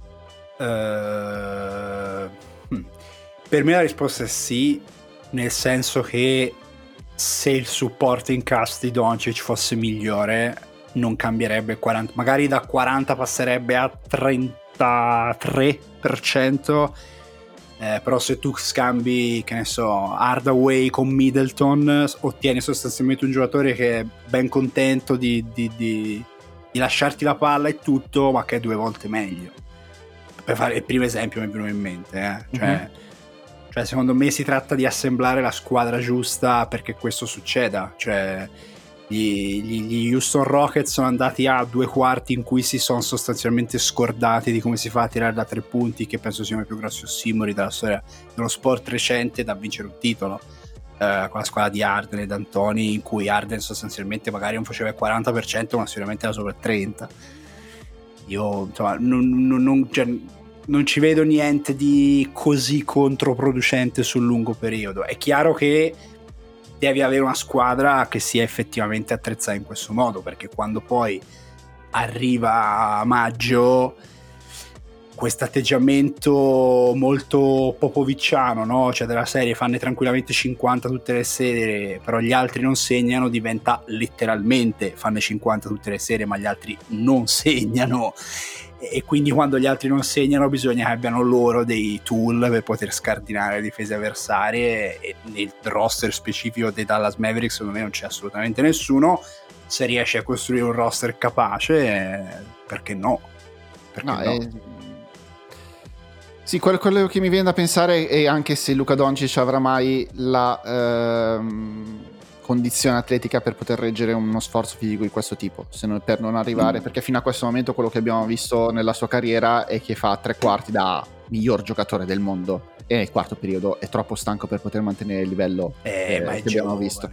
Uh, per me la risposta è sì, nel senso che se il supporting cast di Doncic fosse migliore non cambierebbe quaranta, magari da quaranta passerebbe a trentatré per cento. Eh, però se tu scambi, che ne so, Hardaway con Middleton, ottieni sostanzialmente un giocatore che è ben contento di, di, di, di lasciarti la palla e tutto, ma che è due volte meglio. Per fare il primo esempio mi è venuto in mente, eh. cioè, mm-hmm. cioè secondo me si tratta di assemblare la squadra giusta perché questo succeda. Cioè Gli, gli, gli Houston Rockets sono andati a due quarti in cui si sono sostanzialmente scordati di come si fa a tirare da tre punti, che penso sia uno dei più grossi ossimori della storia dello sport recente, da vincere un titolo, eh, con la squadra di Harden e D'Antoni, in cui Harden sostanzialmente magari non faceva il quaranta per cento ma sicuramente era sopra il trenta per cento. Io insomma non, non, non, cioè, non ci vedo niente di così controproducente sul lungo periodo. È chiaro che devi avere una squadra che sia effettivamente attrezzata in questo modo, perché quando poi arriva maggio questo atteggiamento molto popoviciano, no? Cioè della serie fanne tranquillamente cinquanta tutte le serie però gli altri non segnano, diventa letteralmente fanne cinquanta tutte le serie ma gli altri non segnano, e quindi quando gli altri non segnano bisogna che abbiano loro dei tool per poter scardinare le difese avversarie, e nel roster specifico dei Dallas Mavericks secondo me non c'è assolutamente nessuno. Se riesci a costruire un roster capace, perché no? Perché no, no? È... Sì, quello, quello che mi viene da pensare è anche se Luka Doncic avrà mai la ehm, condizione atletica per poter reggere uno sforzo fisico di questo tipo, se non, per non arrivare, mm. perché fino a questo momento quello che abbiamo visto nella sua carriera è che fa tre quarti da miglior giocatore del mondo, e nel quarto periodo è troppo stanco per poter mantenere il livello eh, eh, ma che giovane. abbiamo visto.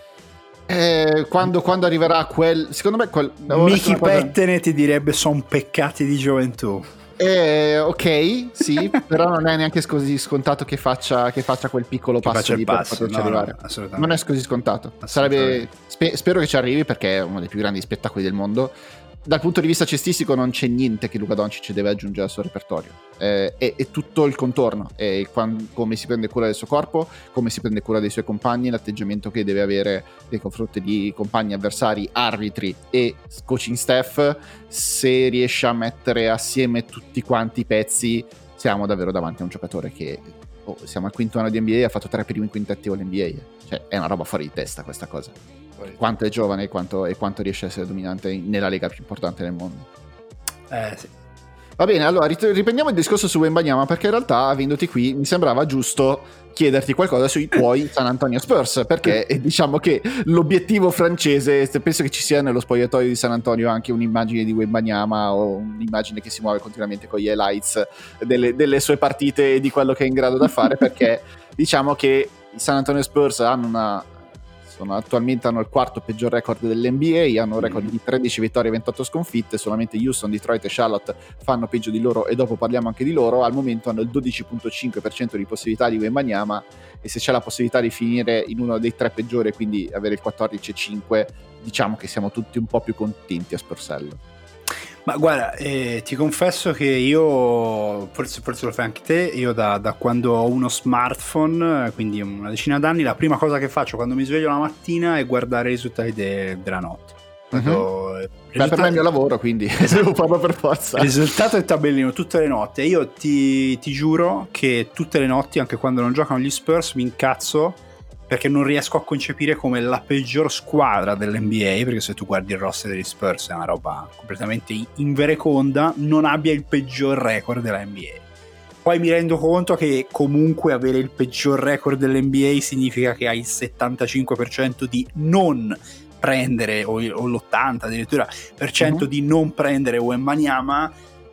Eh, quando, quando arriverà quel, secondo me quel, Mickey Pettene ti direbbe son peccati di gioventù. Eh, ok, sì, però non è neanche così scontato che faccia, che faccia quel piccolo che passo lì passo, per poterci no, arrivare. No, non è così scontato. Sarebbe, spe, spero che ci arrivi, perché è uno dei più grandi spettacoli del mondo. Dal punto di vista cestistico non c'è niente che Luka Doncic deve aggiungere al suo repertorio. Eh, è, è tutto il contorno, è quando, come si prende cura del suo corpo, come si prende cura dei suoi compagni, l'atteggiamento che deve avere nei confronti di compagni, avversari, arbitri e coaching staff. Se riesce a mettere assieme tutti quanti i pezzi, siamo davvero davanti a un giocatore che oh, siamo al quinto anno di N B A, ha fatto tre primi quintetti All N B A, cioè è una roba fuori di testa questa cosa. Quanto è giovane e quanto, e quanto riesce a essere dominante nella lega più importante del mondo. Eh sì. Va bene, allora riprendiamo il discorso su Wembanyama, perché in realtà, avendoti qui, mi sembrava giusto chiederti qualcosa sui tuoi San Antonio Spurs, perché diciamo che l'obiettivo francese, penso che ci sia nello spogliatoio di San Antonio anche un'immagine di Wembanyama, o un'immagine che si muove continuamente con gli highlights delle, delle sue partite e di quello che è in grado da fare, perché diciamo che i San Antonio Spurs hanno una sono attualmente hanno il quarto peggior record dell'N B A, hanno un record di tredici vittorie e ventotto sconfitte, solamente Houston, Detroit e Charlotte fanno peggio di loro, e dopo parliamo anche di loro. Al momento hanno il dodici virgola cinque per cento di possibilità di Wembanyama, e se c'è la possibilità di finire in uno dei tre peggiori, quindi avere il quattordici virgola cinque, diciamo che siamo tutti un po' più contenti a Sporsello. Ma guarda, eh, ti confesso che io, forse, forse lo fai anche te, io da, da quando ho uno smartphone, quindi una decina d'anni, la prima cosa che faccio quando mi sveglio la mattina è guardare i risultati de, della notte. Vado, uh-huh. risultati... Beh, per me è il mio lavoro, quindi devo farlo per forza. Il risultato è tabellino tutte le notti. Io ti, ti giuro che tutte le notti, anche quando non giocano gli Spurs, mi incazzo perché non riesco a concepire come la peggior squadra dell'N B A, perché se tu guardi il roster degli Spurs è una roba completamente invereconda, non abbia il peggior record della N B A. Poi mi rendo conto che comunque avere il peggior record dell'N B A significa che hai il settantacinque per cento di non prendere, o, o l'ottanta addirittura per cento uh-huh. di non prendere Wembanyama.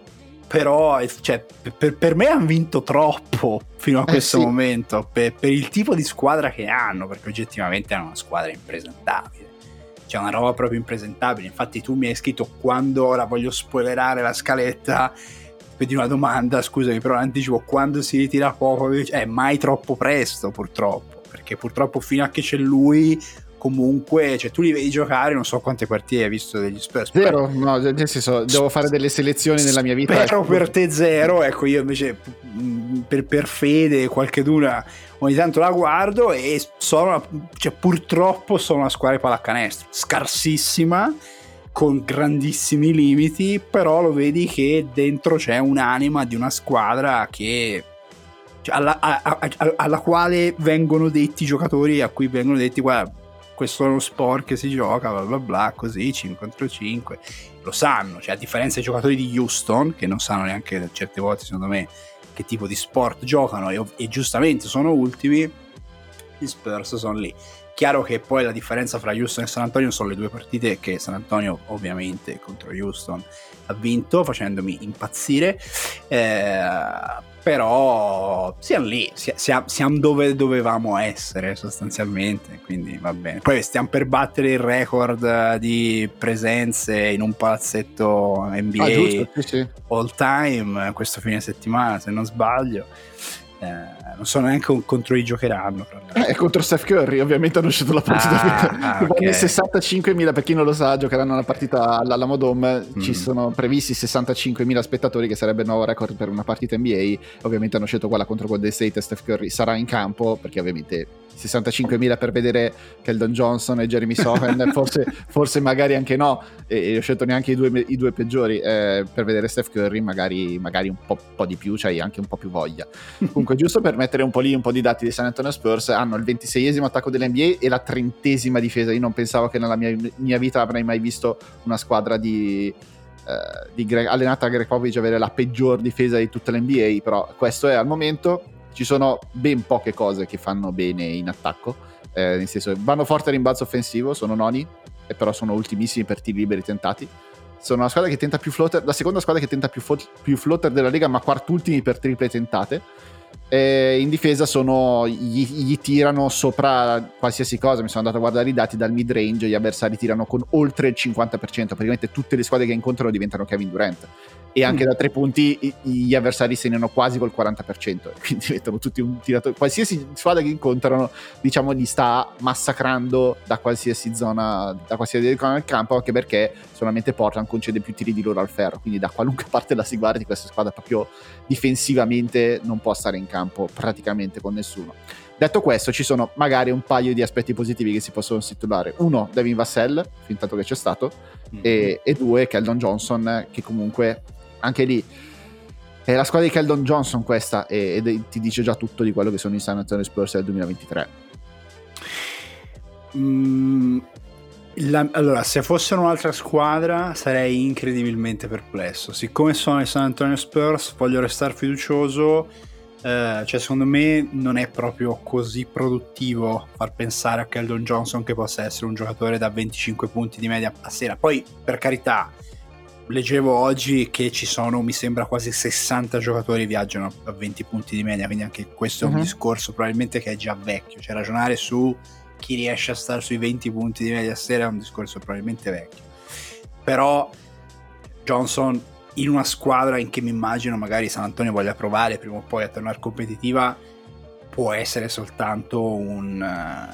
Però cioè, per, per me hanno vinto troppo fino a questo eh sì. momento per, per il tipo di squadra che hanno, perché oggettivamente è una squadra impresentabile, cioè una roba proprio impresentabile. Infatti tu mi hai scritto, quando, ora voglio spoilerare la scaletta, vedi una domanda, scusami, però anticipo, quando si ritira Popovich? È mai troppo presto, purtroppo, perché purtroppo fino a che c'è lui comunque, cioè tu li vedi giocare, non so quante partite hai visto degli Spurs. Zero, no, nel senso, devo fare delle selezioni nella mia vita. Però per te zero, ecco, io invece per, per fede qualcheduna ogni tanto la guardo e sono, cioè purtroppo sono una squadra di pallacanestro scarsissima, con grandissimi limiti, però lo vedi che dentro c'è un'anima di una squadra che cioè, alla, a, a, a, alla quale vengono detti giocatori, a cui vengono detti guarda, questo è uno sport che si gioca bla bla bla, così cinque contro cinque, lo sanno, cioè a differenza dei giocatori di Houston che non sanno neanche certe volte secondo me che tipo di sport giocano e, e giustamente sono ultimi, gli Spurs sono lì. Chiaro che poi la differenza fra Houston e San Antonio sono le due partite che San Antonio ovviamente contro Houston ha vinto facendomi impazzire, eh, però siamo lì, siamo, siamo dove dovevamo essere sostanzialmente, quindi va bene. Poi stiamo per battere il record di presenze in un palazzetto N B A ah, giusto, sì, sì. all time questo fine settimana se non sbaglio. Eh, non so neanche contro chi giocheranno. Eh, contro Steph Curry, ovviamente hanno uscito la partita. Ah, ah, okay. sessantacinquemila, per chi non lo sa, giocheranno una partita all'Alamo Dome. Mm. Ci sono previsti sessantacinquemila spettatori, che sarebbe il nuovo record per una partita N B A. Ovviamente hanno scelto quella contro Golden State e Steph Curry sarà in campo, perché ovviamente sessantacinquemila per vedere Keldon Johnson e Jeremy Sohan forse, forse magari anche no, e, e ho scelto neanche i due, i due peggiori, eh, per vedere Steph Curry magari, magari un po', po' di più, c'hai anche un po' più voglia. Comunque giusto per mettere un po' lì un po' di dati dei San Antonio Spurs, hanno il ventiseiesimo attacco dell'N B A e la trentesima difesa. Io non pensavo che nella mia, mia vita avrei mai visto una squadra di, eh, di Greg, allenata da Greg Popovich avere la peggior difesa di tutta l'N B A, però questo è al momento. Ci sono ben poche cose che fanno bene in attacco, eh, nel senso vanno forte a rimbalzo offensivo, sono noni, e però sono ultimissimi per tiri liberi tentati. Sono una squadra che tenta più floater, la seconda squadra che tenta più, fo- più floater della Lega, ma quartultimi per triple tentate. E in difesa sono gli, gli tirano sopra qualsiasi cosa. Mi sono andato a guardare i dati dal mid range, gli avversari tirano con oltre il cinquanta per cento, praticamente tutte le squadre che incontrano diventano Kevin Durant, e anche mm. da tre punti gli avversari segnano quasi col quaranta per cento, quindi diventano tutti un tiratore. Qualsiasi squadra che incontrano, diciamo, li sta massacrando da qualsiasi zona, da qualsiasi zona del campo, anche perché solamente Portland concede più tiri di loro al ferro, quindi da qualunque parte la si guardi questa squadra proprio difensivamente non può stare in campo praticamente con nessuno. Detto questo, ci sono magari un paio di aspetti positivi che si possono titolare. Uno, Devin Vassell, fin tanto che c'è stato, mm-hmm. e, e due, Keldon Johnson, che comunque anche lì è la squadra di Keldon Johnson questa, e, e ti dice già tutto di quello che sono i San Antonio Spurs del duemilaventitré. Mm, la, allora, se fossero un'altra squadra sarei incredibilmente perplesso. Siccome sono i San Antonio Spurs, voglio restare fiducioso. Uh, cioè secondo me non è proprio così produttivo far pensare a Keldon Johnson che possa essere un giocatore da venticinque punti di media a sera. Poi per carità, leggevo oggi che ci sono, mi sembra, quasi sessanta giocatori viaggiano a venti punti di media, quindi anche questo uh-huh. è un discorso probabilmente che è già vecchio, cioè ragionare su chi riesce a stare sui venti punti di media a sera è un discorso probabilmente vecchio. Però Johnson in una squadra in che mi immagino magari San Antonio voglia provare prima o poi a tornare competitiva può essere soltanto un,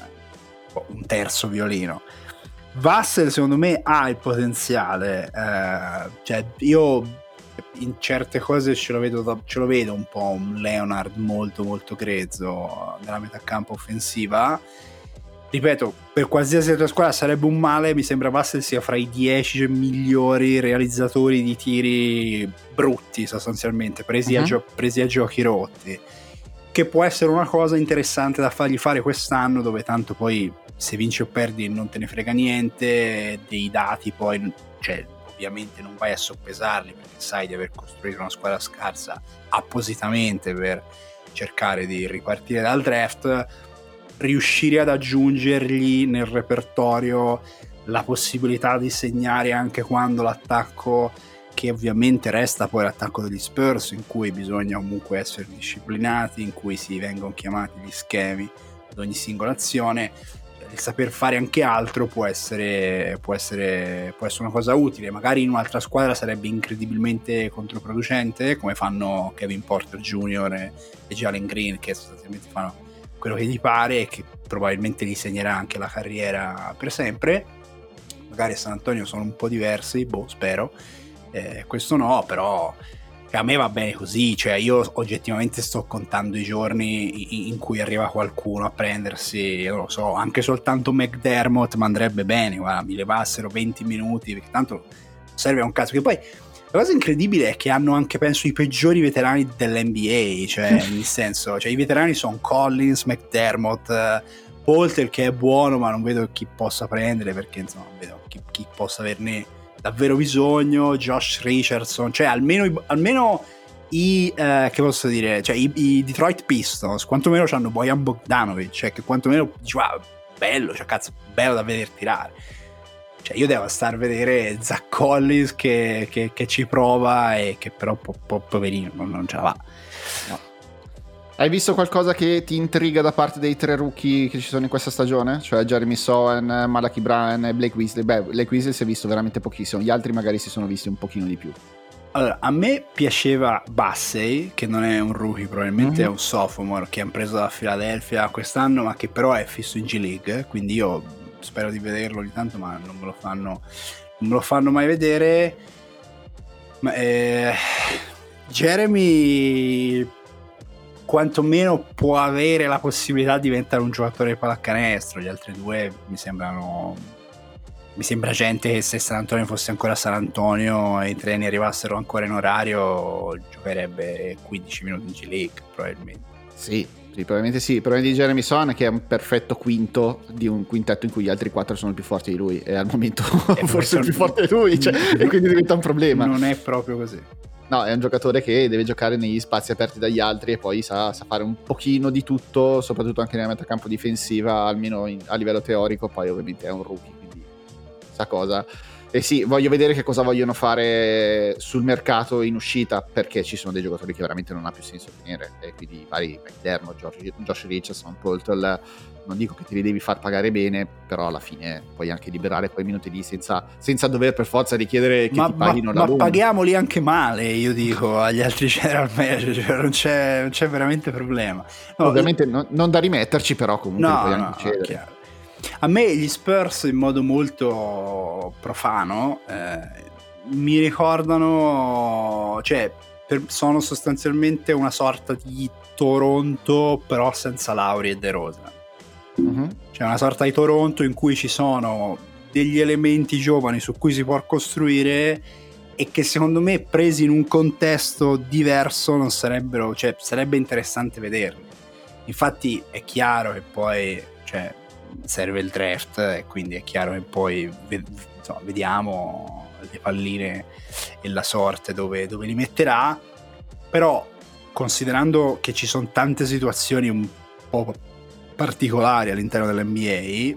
uh, un terzo violino. Vassell secondo me ha il potenziale, eh, cioè io in certe cose ce lo vedo, ce lo vedo un po' un Leonard molto molto grezzo nella metacampo offensiva. Ripeto, per qualsiasi altra squadra sarebbe un male, mi sembra Vassell sia fra i dieci migliori realizzatori di tiri brutti sostanzialmente, presi, uh-huh. a, gio- presi a giochi rotti, che può essere una cosa interessante da fargli fare quest'anno, dove tanto poi se vinci o perdi non te ne frega niente, dei dati poi, cioè ovviamente non vai a soppesarli perché sai di aver costruito una squadra scarsa appositamente per cercare di ripartire dal draft. Riuscire ad aggiungergli nel repertorio la possibilità di segnare anche quando l'attacco, che ovviamente resta poi l'attacco degli Spurs, in cui bisogna comunque essere disciplinati, in cui si vengono chiamati gli schemi ad ogni singola azione, il saper fare anche altro può essere, può essere, può essere una cosa utile. Magari in un'altra squadra sarebbe incredibilmente controproducente, come fanno Kevin Porter Junior e, e Jalen Green, che sostanzialmente fanno quello che gli pare e che probabilmente gli segnerà anche la carriera per sempre. Magari a San Antonio sono un po' diversi, boh, spero, eh, questo no, però a me va bene così, cioè io oggettivamente sto contando i giorni in cui arriva qualcuno a prendersi, non lo so, anche soltanto McDermott mi andrebbe bene, guarda, mi levassero venti minuti, perché tanto serve a un cazzo. Che poi la cosa incredibile è che hanno anche, penso, i peggiori veterani dell'N B A, cioè nel senso, cioè i veterani sono Collins, McDermott, Polter, che è buono ma non vedo chi possa prendere, perché insomma non vedo chi, chi possa averne davvero bisogno, Josh Richardson, cioè almeno, almeno i, eh, che posso dire, cioè i, i Detroit Pistons quantomeno hanno Bojan Bogdanovic, cioè che quantomeno dici, wow, bello, cioè cazzo, bello da vedere tirare. Cioè io devo star a vedere Zach Collins che, che, che ci prova e che però po, po, poverino non, non ce la va. No. Hai visto qualcosa che ti intriga da parte dei tre rookie che ci sono in questa stagione? Cioè Jeremy Sohan, Malaki Branham e Blake Weasley. Beh, Blake Weasley si è visto veramente pochissimo, gli altri magari si sono visti un pochino di più. Allora, a me piaceva Bassey, che non è un rookie, probabilmente mm-hmm. è un sophomore che hanno preso da Philadelphia quest'anno, ma che però è fisso in G League, quindi io spero di vederlo ogni tanto, ma non me lo fanno, non me lo fanno mai vedere. Ma, eh, Jeremy quantomeno può avere la possibilità di diventare un giocatore di pallacanestro, gli altri due mi sembrano, mi sembra gente che se San Antonio fosse ancora San Antonio e i treni arrivassero ancora in orario giocherebbe quindici minuti in G League probabilmente. Sì, sì, probabilmente sì. Il problema di Jeremy Sohan è che è un perfetto quinto di un quintetto in cui gli altri quattro sono più forti di lui e al momento forse è più forte di lui, cioè, e quindi diventa un problema. Non è proprio così. No, è un giocatore che deve giocare negli spazi aperti dagli altri e poi sa, sa fare un pochino di tutto, soprattutto anche nella metacampo difensiva, almeno in, a livello teorico. Poi ovviamente è un rookie, quindi sa cosa. E sì, voglio vedere che cosa vogliono fare sul mercato in uscita, perché ci sono dei giocatori che veramente non ha più senso tenere, e quindi vari McDermott, Josh, Josh Richardson, Poltel. Non dico che te li devi far pagare bene, però alla fine puoi anche liberare quei minuti lì senza, senza dover per forza richiedere che ma, ti paghino ma, la ma paghiamoli anche male, io dico, agli altri general manager, cioè non, c'è, non c'è veramente problema. No, ovviamente io... non, non da rimetterci, però comunque no, puoi no, anche cedere. A me gli Spurs in modo molto profano eh, mi ricordano, cioè per, sono sostanzialmente una sorta di Toronto però senza Lauri e DeRozan. Uh-huh. Cioè una sorta di Toronto in cui ci sono degli elementi giovani su cui si può costruire e che secondo me presi in un contesto diverso non sarebbero, cioè sarebbe interessante vederli. Infatti è chiaro che poi, cioè, serve il draft e quindi è chiaro che poi insomma, vediamo le palline e la sorte dove, dove li metterà, però considerando che ci sono tante situazioni un po' particolari all'interno dell'N B A,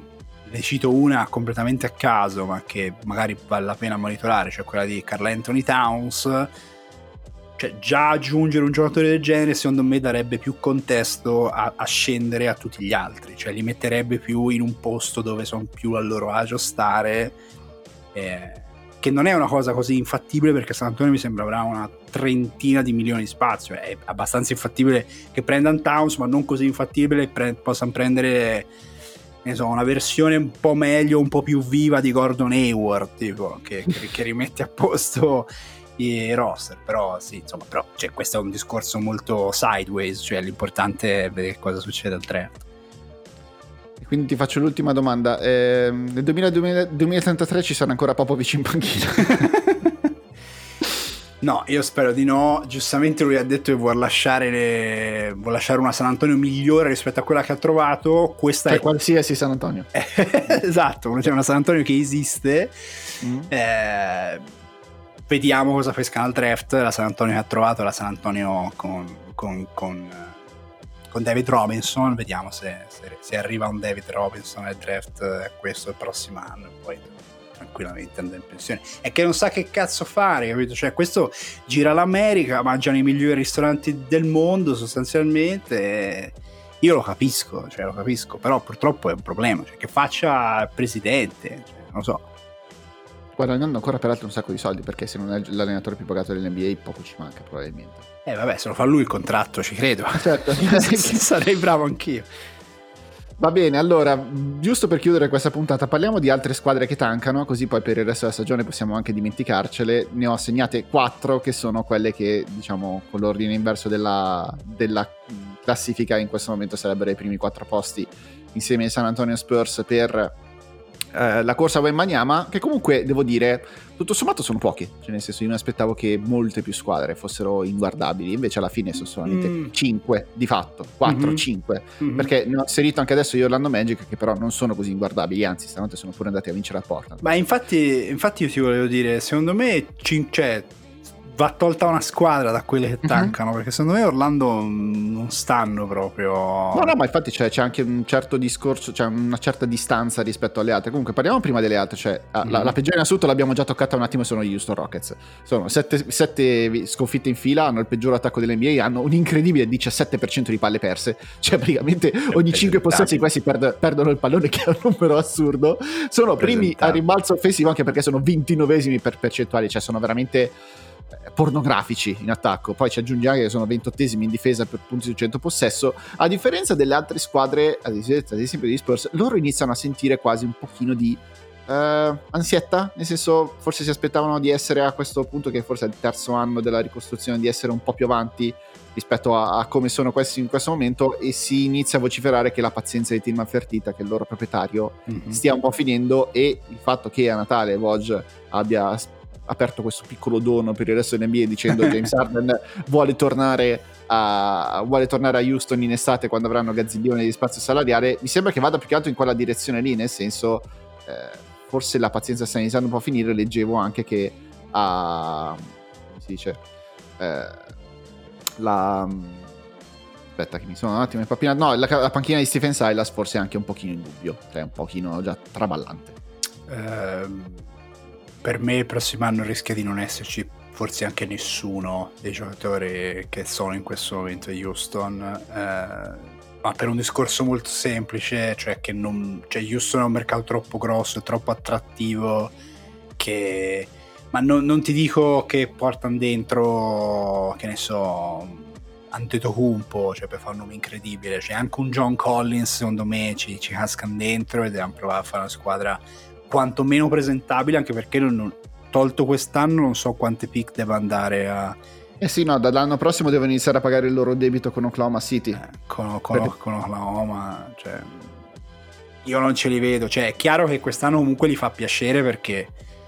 ne cito una completamente a caso, ma che magari vale la pena monitorare, cioè quella di Karl Anthony Towns. Cioè, già aggiungere un giocatore del genere secondo me darebbe più contesto a, a scendere a tutti gli altri, cioè li metterebbe più in un posto dove sono più a loro agio stare, eh, che non è una cosa così infattibile, perché San Antonio mi sembra avrà una trentina di milioni di spazio, è abbastanza infattibile che prendano Towns, ma non così infattibile che pre- possano prendere, ne so, una versione un po' meglio, un po' più viva di Gordon Hayward, tipo, che, che, che rimette a posto i roster. Però sì, insomma, però cioè, questo è un discorso molto sideways, cioè l'importante è vedere cosa succede al draft. E quindi ti faccio l'ultima domanda, eh, nel duemilatrentatré ci sarà ancora Popovich in panchina? No, io spero di no. Giustamente lui ha detto che vuole lasciare, le... vuole lasciare una San Antonio migliore rispetto a quella che ha trovato. Questa cioè, è qualsiasi San Antonio. Esatto, c'è una San Antonio che esiste. mm. eh... Vediamo cosa pescano al draft. La San Antonio che ha trovato è la San Antonio con, con, con, con David Robinson. Vediamo se, se, se arriva un David Robinson al draft questo il prossimo anno, e poi tranquillamente andrà in pensione. È che non sa che cazzo fare, capito? Cioè, questo gira l'America, mangia nei migliori ristoranti del mondo sostanzialmente. Io lo capisco, cioè lo capisco, però purtroppo è un problema, cioè, che faccia il presidente, cioè, non lo so. Guadagnando ancora peraltro un sacco di soldi, perché se non è l'allenatore più pagato dell'N B A poco ci manca probabilmente. Eh vabbè, se lo fa lui il contratto ci credo. Certo. Sarei bravo anch'io. Va bene, allora, giusto per chiudere questa puntata parliamo di altre squadre che tankano, così poi per il resto della stagione possiamo anche dimenticarcele. Ne ho segnate quattro, che sono quelle che, diciamo, con l'ordine inverso della, della classifica in questo momento sarebbero i primi quattro posti insieme ai San Antonio Spurs per eh, la corsa a Wembanyama, che comunque devo dire tutto sommato sono pochi, cioè nel senso io mi aspettavo che molte più squadre fossero inguardabili, invece alla fine sono solamente mm. cinque di fatto, quattro, mm-hmm. cinque, mm-hmm. perché ne ho inserito anche adesso io Orlando Magic, che però non sono così inguardabili, anzi stanotte sono pure andati a vincere a Portland. Ma infatti, infatti io ti volevo dire, secondo me cin- cioè, va tolta una squadra da quelle che tankano, mm-hmm. perché secondo me Orlando non stanno proprio. No, no, ma infatti c'è, c'è anche un certo discorso, c'è una certa distanza rispetto alle altre. Comunque parliamo prima delle altre, cioè mm-hmm. la, la peggiore in assoluto l'abbiamo già toccata un attimo, sono gli Houston Rockets. Sono sette, sette sconfitte in fila, hanno il peggior attacco dell'N B A, hanno un incredibile diciassette per cento di palle perse, cioè praticamente ogni cinque possessi questi perd- perdono il pallone, che è un numero assurdo. Sono primi a rimbalzo offensivo anche perché sono ventinovesimi per percentuali, cioè sono veramente pornografici in attacco. Poi ci aggiungiamo che sono ventottesimi in difesa per punti su cento possesso. A differenza delle altre squadre, ad esempio degli Spurs, loro iniziano a sentire quasi un pochino di uh, ansietta, nel senso forse si aspettavano di essere a questo punto, che forse è il terzo anno della ricostruzione, di essere un po' più avanti rispetto a, a come sono questi in questo momento, e si inizia a vociferare che la pazienza di Tillman Fertitta, che è il loro proprietario, mm-hmm. stia un po' finendo, e il fatto che a Natale Woj abbia aperto questo piccolo dono per il resto dell'N B A dicendo che James Harden vuole tornare a vuole tornare a Houston in estate quando avranno gazzillioni di spazio salariale, mi sembra che vada più che altro in quella direzione lì, nel senso eh, forse la pazienza sta iniziando un po' a finire. Leggevo anche che a come si dice eh, la aspetta che mi sono un attimo impappinato, no, la, la panchina di Stephen Silas forse è anche un pochino in dubbio, cioè un pochino già traballante. um... Per me il prossimo anno rischia di non esserci forse anche nessuno dei giocatori che sono in questo momento a Houston, eh, ma per un discorso molto semplice, cioè che non, cioè Houston è un mercato troppo grosso e troppo attrattivo, che ma non, non ti dico che portano dentro, che ne so, Antetokounmpo, cioè per fare un nome incredibile, cioè anche un John Collins secondo me ci, ci cascano dentro e devono provare a fare una squadra quanto meno presentabile, anche perché non, non, tolto quest'anno non so quante pick deve andare a eh sì no dall'anno prossimo devono iniziare a pagare il loro debito con Oklahoma City, eh, con, con, per... con Oklahoma, cioè io non ce li vedo, cioè è chiaro che quest'anno comunque li fa piacere perché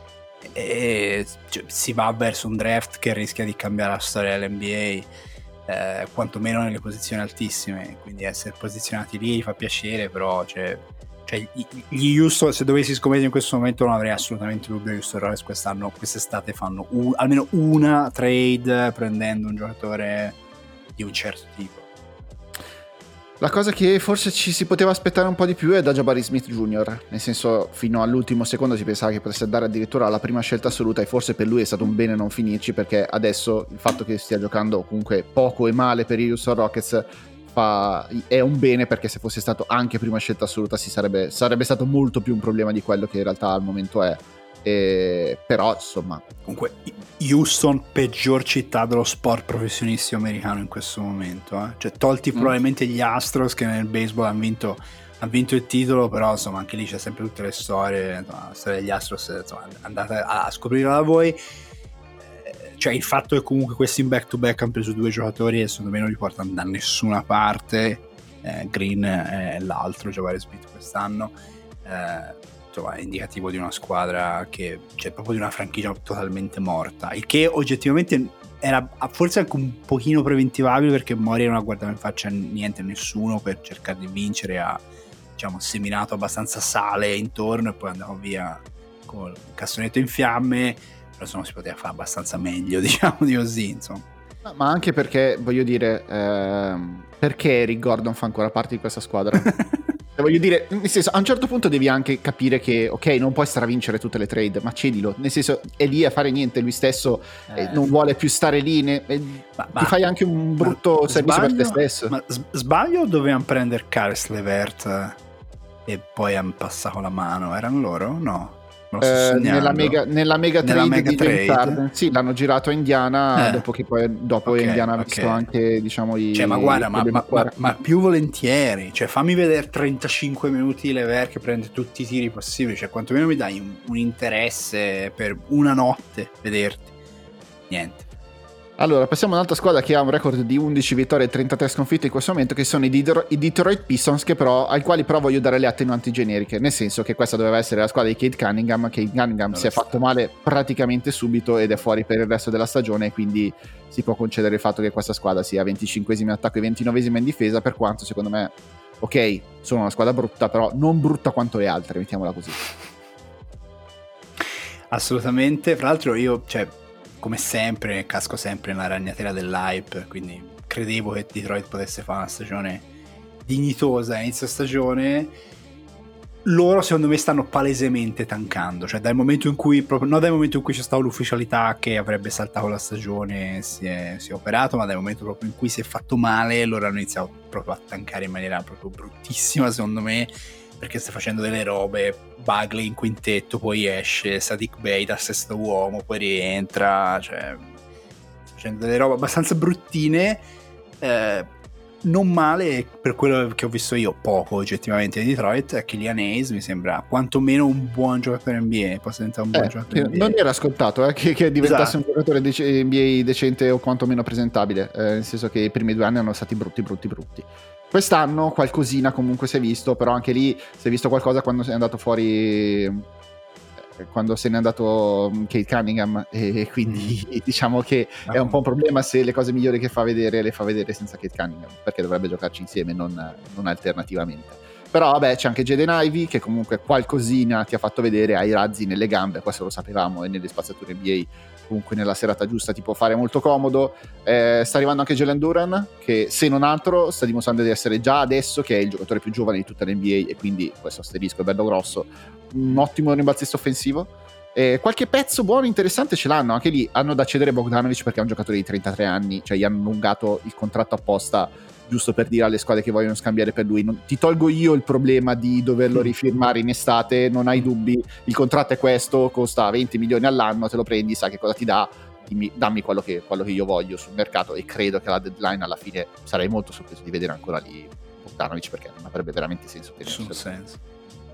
eh, cioè, si va verso un draft che rischia di cambiare la storia dell'N B A, eh, quantomeno nelle posizioni altissime, quindi essere posizionati lì fa piacere, però cioè Cioè, gli Houston, se dovessi scommettere in questo momento, non avrei assolutamente dubbio che Houston Rockets quest'anno, quest'estate fanno un, almeno una trade prendendo un giocatore di un certo tipo. la cosa che forse ci si poteva aspettare un po' di più è da Jabari Smith Junior, nel senso fino all'ultimo secondo si pensava che potesse dare addirittura la prima scelta assoluta, e forse per lui è stato un bene non finirci, perché adesso il fatto che stia giocando comunque poco e male per i Houston Rockets fa, è un bene, perché se fosse stato anche prima scelta assoluta si sarebbe, sarebbe stato molto più un problema di quello che in realtà al momento è. E, però insomma, comunque Houston, peggior città dello sport professionistico americano in questo momento, eh? Cioè tolti mm. probabilmente gli Astros che nel baseball hanno vinto, han vinto il titolo, però insomma anche lì c'è sempre tutte le storie, insomma, la storia degli Astros, insomma, andate a scoprirla da voi. Eh, cioè il fatto che comunque questi in back to back hanno preso due giocatori e secondo me non li portano da nessuna parte, eh, Green e l'altro Jabari Smith quest'anno, eh, è indicativo di una squadra che, cioè proprio di una franchigia totalmente morta, il che oggettivamente era forse anche un pochino preventivabile, perché Mori non ha guardato in faccia niente a nessuno per cercare di vincere, ha diciamo seminato abbastanza sale intorno e poi andava via con il cassonetto in fiamme, però insomma si poteva fare abbastanza meglio, diciamo, di così, insomma. Ma anche perché voglio dire, ehm, perché Eric Gordon fa ancora parte di questa squadra? Voglio dire, nel senso, a un certo punto devi anche capire che, ok, non puoi stravincere tutte le trade, ma cedilo, nel senso, è lì a fare niente, lui stesso eh. Eh, non vuole più stare lì, ne, eh, ma, ti ma, fai anche un brutto servizio per te stesso. Ma sbaglio o dovevano prendere Caris LeVert e poi hanno passato la mano? Erano loro? No. Eh, nella mega, nella mega trade nella mega di trade. James Harden, sì, l'hanno girato a Indiana, eh. dopo che poi dopo okay, Indiana ha okay. visto anche, diciamo, i, cioè ma guarda, i ma, ma, ma, ma più volentieri, cioè fammi vedere trentacinque minuti di Lever che prende tutti i tiri possibili, cioè quantomeno mi dai un, un interesse per una notte vederti. Niente. Allora, passiamo a un'altra squadra che ha un record di undici vittorie e trentatré sconfitte in questo momento, che sono i, Didro- i Detroit Pistons, che però, ai quali però voglio dare le attenuanti generiche, nel senso che questa doveva essere la squadra di Cade Cunningham. Cade Cunningham non si è stato. fatto male praticamente subito ed è fuori per il resto della stagione, quindi si può concedere il fatto che questa squadra sia venticinquesima in attacco e ventinovesima in difesa, per quanto secondo me, ok, sono una squadra brutta, però non brutta quanto le altre, mettiamola così. Assolutamente. Fra l'altro io, cioè, come sempre, casco sempre nella ragnatela dell'hype, quindi credevo che Detroit potesse fare una stagione dignitosa a inizio stagione. Loro secondo me stanno palesemente tankando, cioè dal momento in cui proprio, non dal momento in cui c'è stata l'ufficialità che avrebbe saltato la stagione si è, si è operato, ma dal momento proprio in cui si è fatto male, loro hanno iniziato proprio a tankare in maniera proprio bruttissima secondo me, perché sta facendo delle robe, Bagley in quintetto, poi esce, Saddiq Bey da sesto uomo, poi rientra, cioè sta facendo delle robe abbastanza bruttine, eh, non male per quello che ho visto io, poco oggettivamente di Detroit. Killian Hayes mi sembra quantomeno un buon giocatore N B A, può diventare un buon eh, giocatore N B A. Non era scontato eh, che, che diventasse esatto. un giocatore N B A decente o quantomeno presentabile, eh, nel senso che i primi due anni hanno stati brutti brutti brutti. Quest'anno qualcosina comunque si è visto, però anche lì si è visto qualcosa quando è andato fuori, quando se n'è andato Cade Cunningham, e quindi mm. diciamo che è un po' un problema se le cose migliori che fa vedere le fa vedere senza Cade Cunningham, perché dovrebbe giocarci insieme, non, non alternativamente. Però vabbè, c'è anche Jaden Ivey che comunque qualcosina ti ha fatto vedere, ha i razzi nelle gambe, questo lo sapevamo, e nelle spaziature N B A comunque nella serata giusta ti può fare molto comodo. Eh, sta arrivando anche Jalen Duren, che se non altro sta dimostrando di essere già adesso che è il giocatore più giovane di tutta l'N B A, e quindi questo asterisco è bello grosso, un ottimo rimbalzista offensivo. Eh, qualche pezzo buono interessante ce l'hanno, anche lì hanno da cedere Bogdanovic perché è un giocatore di trentatré anni, cioè gli hanno allungato il contratto apposta giusto per dire alle squadre che vogliono scambiare per lui: non, ti tolgo io il problema di doverlo rifirmare in estate, non hai dubbi, il contratto è questo, costa venti milioni all'anno, te lo prendi, sai che cosa ti dà, dimmi, dammi quello che, quello che io voglio sul mercato. E credo che alla deadline alla fine sarei molto sorpreso di vedere ancora lì Bogdanovic, perché non avrebbe veramente senso nessun senso.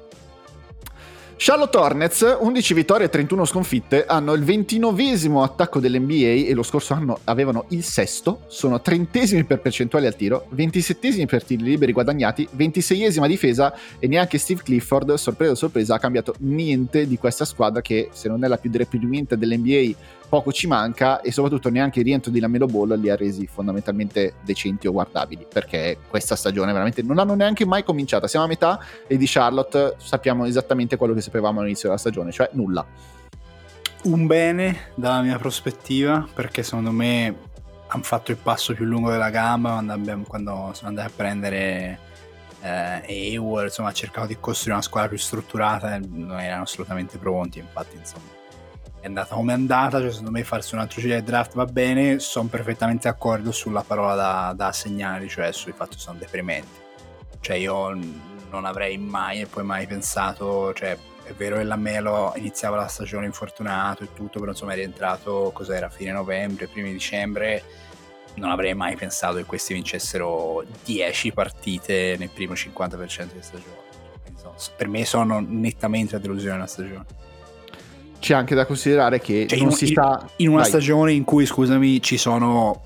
Charlotte Hornets, undici vittorie e trentuno sconfitte, hanno il ventinovesimo attacco dell'N B A e lo scorso anno avevano il sesto, sono trentesimi per percentuali al tiro, ventisettesimi per tiri liberi guadagnati, ventiseiesima difesa, e neanche Steve Clifford, sorpresa sorpresa, ha cambiato niente di questa squadra che, se non è la più reprimente dell'N B A, poco ci manca, e soprattutto neanche il rientro di LaMelo Ball li ha resi fondamentalmente decenti o guardabili, perché questa stagione veramente non hanno neanche mai cominciata, siamo a metà, e di Charlotte sappiamo esattamente quello che sapevamo all'inizio della stagione, cioè nulla. Un bene dalla mia prospettiva, perché secondo me hanno fatto il passo più lungo della gamba quando, abbiamo, quando sono andati a prendere eh, Hayward, insomma ha cercato di costruire una squadra più strutturata e non erano assolutamente pronti, infatti insomma è andata come è andata, cioè secondo me farsi un altro giro di draft va bene, sono perfettamente d'accordo sulla parola da, da segnare, cioè sul fatto che sono deprimenti, cioè io non avrei mai e poi mai pensato, cioè è vero che Lamelo iniziava la stagione infortunato e tutto, però insomma è rientrato, cos'era, fine novembre, primi dicembre, non avrei mai pensato che questi vincessero dieci partite nel primo cinquanta per cento di stagione. Quindi, insomma, per me sono nettamente la delusione della stagione. C'è anche da considerare che cioè, non in, si in, sta... in una Vai. stagione in cui, scusami, ci sono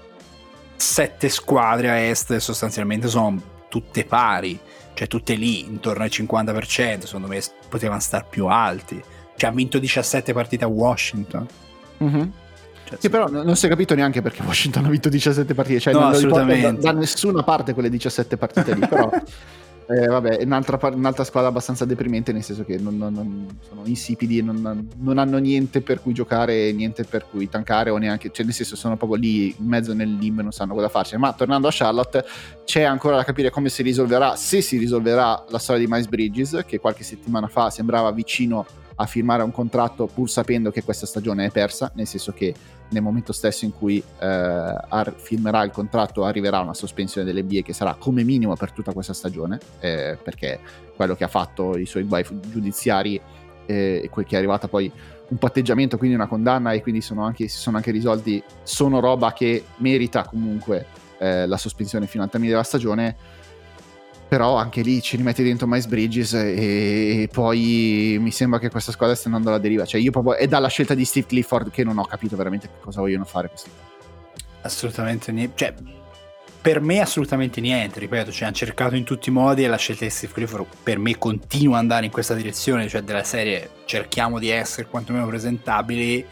sette squadre a est e sostanzialmente sono tutte pari, cioè tutte lì intorno al cinquanta per cento, secondo me potevano star più alti, cioè ha vinto diciassette partite a Washington. Mm-hmm. Cioè, sì, però non si è capito neanche perché Washington ha vinto diciassette partite, cioè no, non lo riporta da, assolutamente. da nessuna parte quelle diciassette partite lì, però eh, vabbè, è un'altra, un'altra squadra abbastanza deprimente, nel senso che non, non, non sono insipidi, non, non hanno niente per cui giocare, niente per cui tankare o neanche, cioè nel senso sono proprio lì in mezzo nel limbo e non sanno cosa farci. Ma tornando a Charlotte, c'è ancora da capire come si risolverà, se si risolverà la storia di Miles Bridges, che qualche settimana fa sembrava vicino a firmare un contratto pur sapendo che questa stagione è persa, nel senso che nel momento stesso in cui eh, ar- firmerà il contratto arriverà una sospensione dell'N B A che sarà come minimo per tutta questa stagione, eh, perché quello che ha fatto i suoi guai giudiziari eh, e quel che è arrivata poi un patteggiamento, quindi una condanna, e quindi sono anche, si sono anche risolti, sono roba che merita comunque eh, la sospensione fino al termine della stagione. Però anche lì ci rimetti dentro Miles Bridges e, e poi mi sembra che questa squadra stia andando alla deriva, cioè io proprio è dalla scelta di Steve Clifford che non ho capito veramente che cosa vogliono fare questi. Assolutamente niente, cioè per me assolutamente niente, ripeto, cioè hanno cercato in tutti i modi e la scelta di Steve Clifford per me continua ad andare in questa direzione, cioè della serie cerchiamo di essere quantomeno presentabili,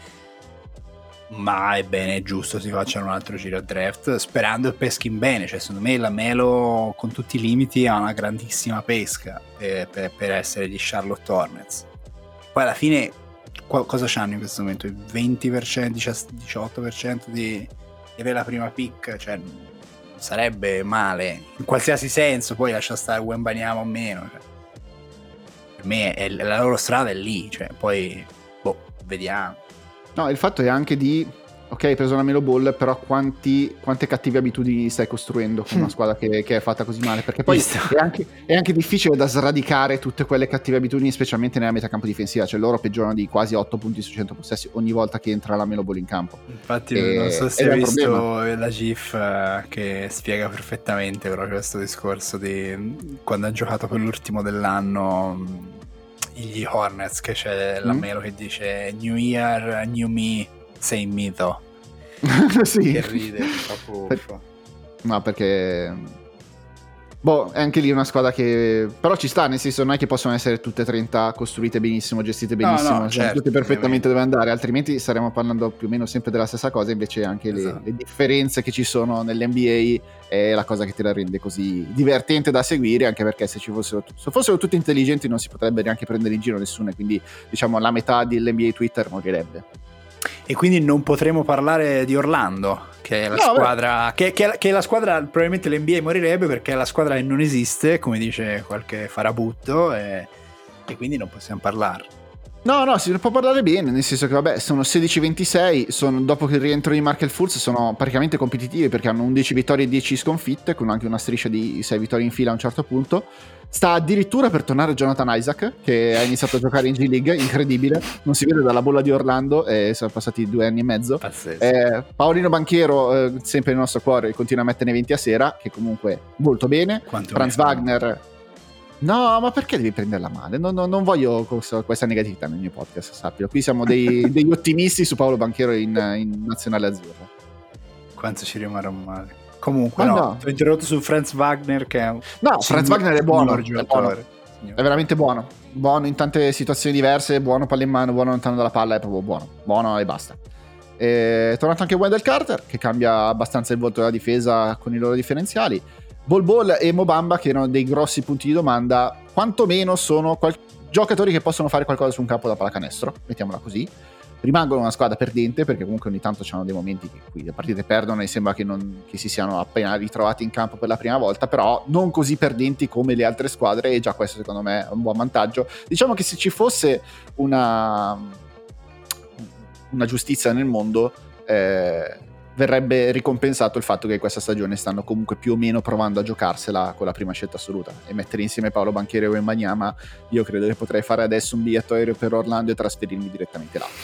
ma è bene, è giusto si facciano un altro giro a draft sperando che peschin bene, cioè secondo me Lamelo con tutti i limiti ha una grandissima pesca per, per, per essere di Charlotte Hornets. Poi alla fine qu- cosa c'hanno in questo momento? Il venti per cento, diciotto per cento di, di avere la prima pick, cioè non sarebbe male in qualsiasi senso, poi lascia stare Wembanyama o meno, cioè. Per me è, la loro strada è lì, cioè poi boh, vediamo. No, il fatto è anche di, ok, hai preso la Melo Ball, però quanti, quante cattive abitudini stai costruendo con una squadra che, che è fatta così male? Perché poi è anche, è anche difficile da sradicare tutte quelle cattive abitudini, specialmente nella metacampo difensiva, cioè loro peggiorano di quasi otto punti su cento possessi ogni volta che entra la Melo Ball in campo. Infatti e, non so se hai visto problema. la GIF uh, che spiega perfettamente proprio questo discorso di quando ha giocato per l'ultimo dell'anno gli Hornets, che c'è mm. la Melo che dice New Year, New Me, Same Me though. Sì. Che ride, troppo uffo. No, perché boh, è anche lì una squadra che però ci sta, nel senso non è che possono essere tutte trenta costruite benissimo, gestite benissimo, no, no, cioè, certo, tutte perfettamente dove andare, altrimenti saremmo parlando più o meno sempre della stessa cosa. Invece anche esatto. le, le differenze che ci sono nell'N B A è la cosa che te la rende così divertente da seguire, anche perché se ci fossero, se fossero tutti intelligenti non si potrebbe neanche prendere in giro nessuno, e quindi diciamo la metà dell'N B A Twitter morirebbe. E quindi non potremo parlare di Orlando, che è la no, squadra che, che, è, che è la squadra, probabilmente l'N B A morirebbe perché è la squadra che non esiste, come dice qualche farabutto, e, e quindi non possiamo parlarne. No, no, si può parlare bene, nel senso che vabbè, sono sedici ventisei, sono, dopo che il rientro di Markel Fultz sono praticamente competitivi perché hanno undici vittorie e dieci sconfitte, con anche una striscia di sei vittorie in fila a un certo punto. Sta addirittura per tornare Jonathan Isaac, che ha iniziato a giocare in G League, incredibile, non si vede dalla bolla di Orlando, e sono passati due anni e mezzo. Eh, Paolino Banchero, eh, sempre nel nostro cuore, continua a metterne venti a sera, che comunque molto bene. Quanto Franz Wagner... No, ma perché devi prenderla male? Non, non, non voglio questo, questa negatività nel mio podcast, sappilo. Qui siamo dei, degli ottimisti su Paolo Banchero in, in Nazionale Azzurra. Quanto ci rimarrà male. Comunque, ma no, no. ti ho interrotto su Franz Wagner, che è un no, Franz Wagner è buono, è buono. È veramente buono. Buono in tante situazioni diverse, buono palla in mano, buono lontano dalla palla, è proprio buono. Buono e basta. È tornato anche Wendell Carter, che cambia abbastanza il volto della difesa con i loro differenziali. Bol Bol e Mo Bamba, che erano dei grossi punti di domanda, quantomeno sono qual- giocatori che possono fare qualcosa su un campo da pallacanestro, mettiamola così. rimangono una squadra perdente, perché comunque ogni tanto c'hanno dei momenti in cui le partite perdono e sembra che, non, che si siano appena ritrovati in campo per la prima volta, però non così perdenti come le altre squadre, e già questo secondo me è un buon vantaggio. Diciamo che se ci fosse una, una giustizia nel mondo, eh, verrebbe ricompensato il fatto che questa stagione stanno comunque più o meno provando a giocarsela con la prima scelta assoluta, e mettere insieme Paolo Banchero e Wembanyama, io credo che potrei fare adesso un biglietto aereo per Orlando e trasferirmi direttamente là.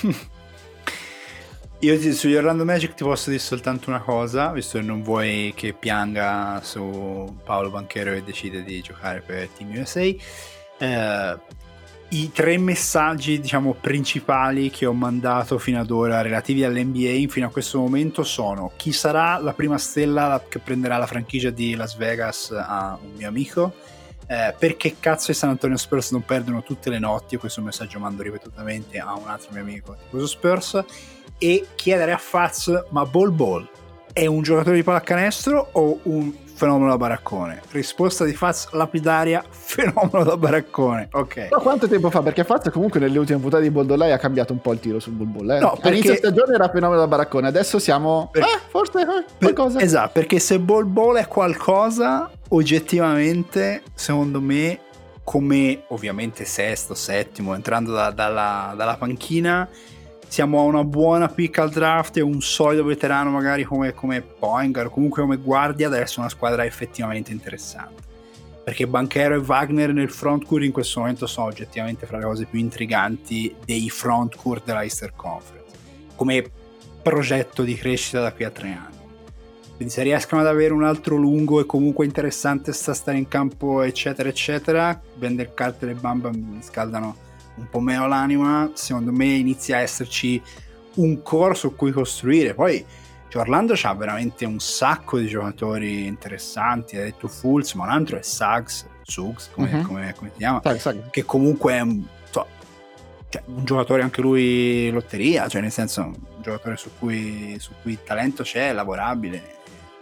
Io ti, sugli Orlando Magic ti posso dire soltanto una cosa, visto che non vuoi che pianga su Paolo Banchero e decide di giocare per Team U S A. eh, I tre messaggi, diciamo, principali che ho mandato fino ad ora relativi all'N B A fino a questo momento sono: chi sarà la prima stella che prenderà la franchigia di Las Vegas a un mio amico, eh, perché cazzo i San Antonio Spurs non perdono tutte le notti, questo messaggio mando ripetutamente a un altro mio amico tifoso Spurs, e chiedere a Faz: ma Bol Bol è un giocatore di pallacanestro o un fenomeno da baraccone? Risposta di Faz lapidaria: fenomeno da baraccone. Ok. Ma quanto tempo fa? Perché Faz comunque nelle ultime puntate di Boldolai ha cambiato un po' il tiro sul Bol Bol, eh? No, perché... all'inizio stagione era fenomeno da baraccone, adesso siamo per... eh, forse eh, qualcosa. Per... esatto, perché se Bol Bol è qualcosa, oggettivamente secondo me, come ovviamente sesto, settimo, entrando da, dalla, dalla panchina, siamo a una buona pick al draft e un solido veterano magari come, come Poingar, comunque come guardia, deve essere una squadra effettivamente interessante, perché Banchero e Wagner nel frontcourt in questo momento sono oggettivamente fra le cose più intriganti dei frontcourt della Eastern Conference come progetto di crescita da qui a tre anni. Quindi se riescono ad avere un altro lungo e comunque interessante sta stare in campo eccetera eccetera, Wendell Carter e Bamba mi scaldano un po' meno l'anima, secondo me inizia a esserci un core su cui costruire. Poi cioè, Orlando c'ha veramente un sacco di giocatori interessanti, hai detto Fultz, ma un altro è Suggs, Suggs come, uh-huh. come, come si chiama, Suggs, Suggs. Che comunque è un, so, cioè, un giocatore anche lui lotteria, cioè nel senso un giocatore su cui, su cui il talento c'è, è lavorabile.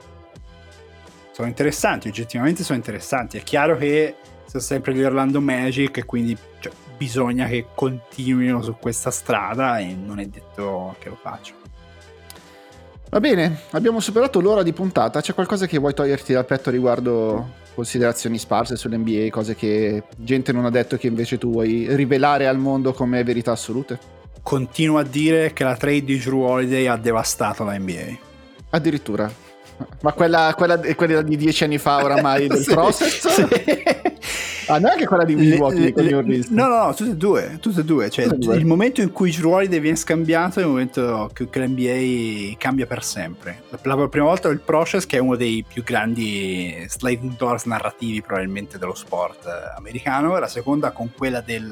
Sono interessanti, oggettivamente sono interessanti. È chiaro che sono sempre gli Orlando Magic e quindi cioè, bisogna che continuino su questa strada e non è detto che lo faccio. Va bene, abbiamo superato l'ora di puntata. C'è qualcosa che vuoi toglierti dal petto riguardo considerazioni sparse sull'N B A, cose che gente non ha detto che invece tu vuoi rivelare al mondo come verità assolute? Continuo a dire che la trade di Jrue Holiday ha devastato la N B A. Addirittura? Ma quella, quella, quella di dieci anni fa oramai del sì, process? Sì. Ah, neanche quella di Milwaukee con gli Orleans. No, no, no, tutte e due, tutte e due. Cioè, tutte due. Il momento in cui Jrue Holiday viene scambiato è il momento che, che l'N B A cambia per sempre. La, la prima volta il process, che è uno dei più grandi sliding doors narrativi probabilmente dello sport eh, americano, e la seconda con quella del,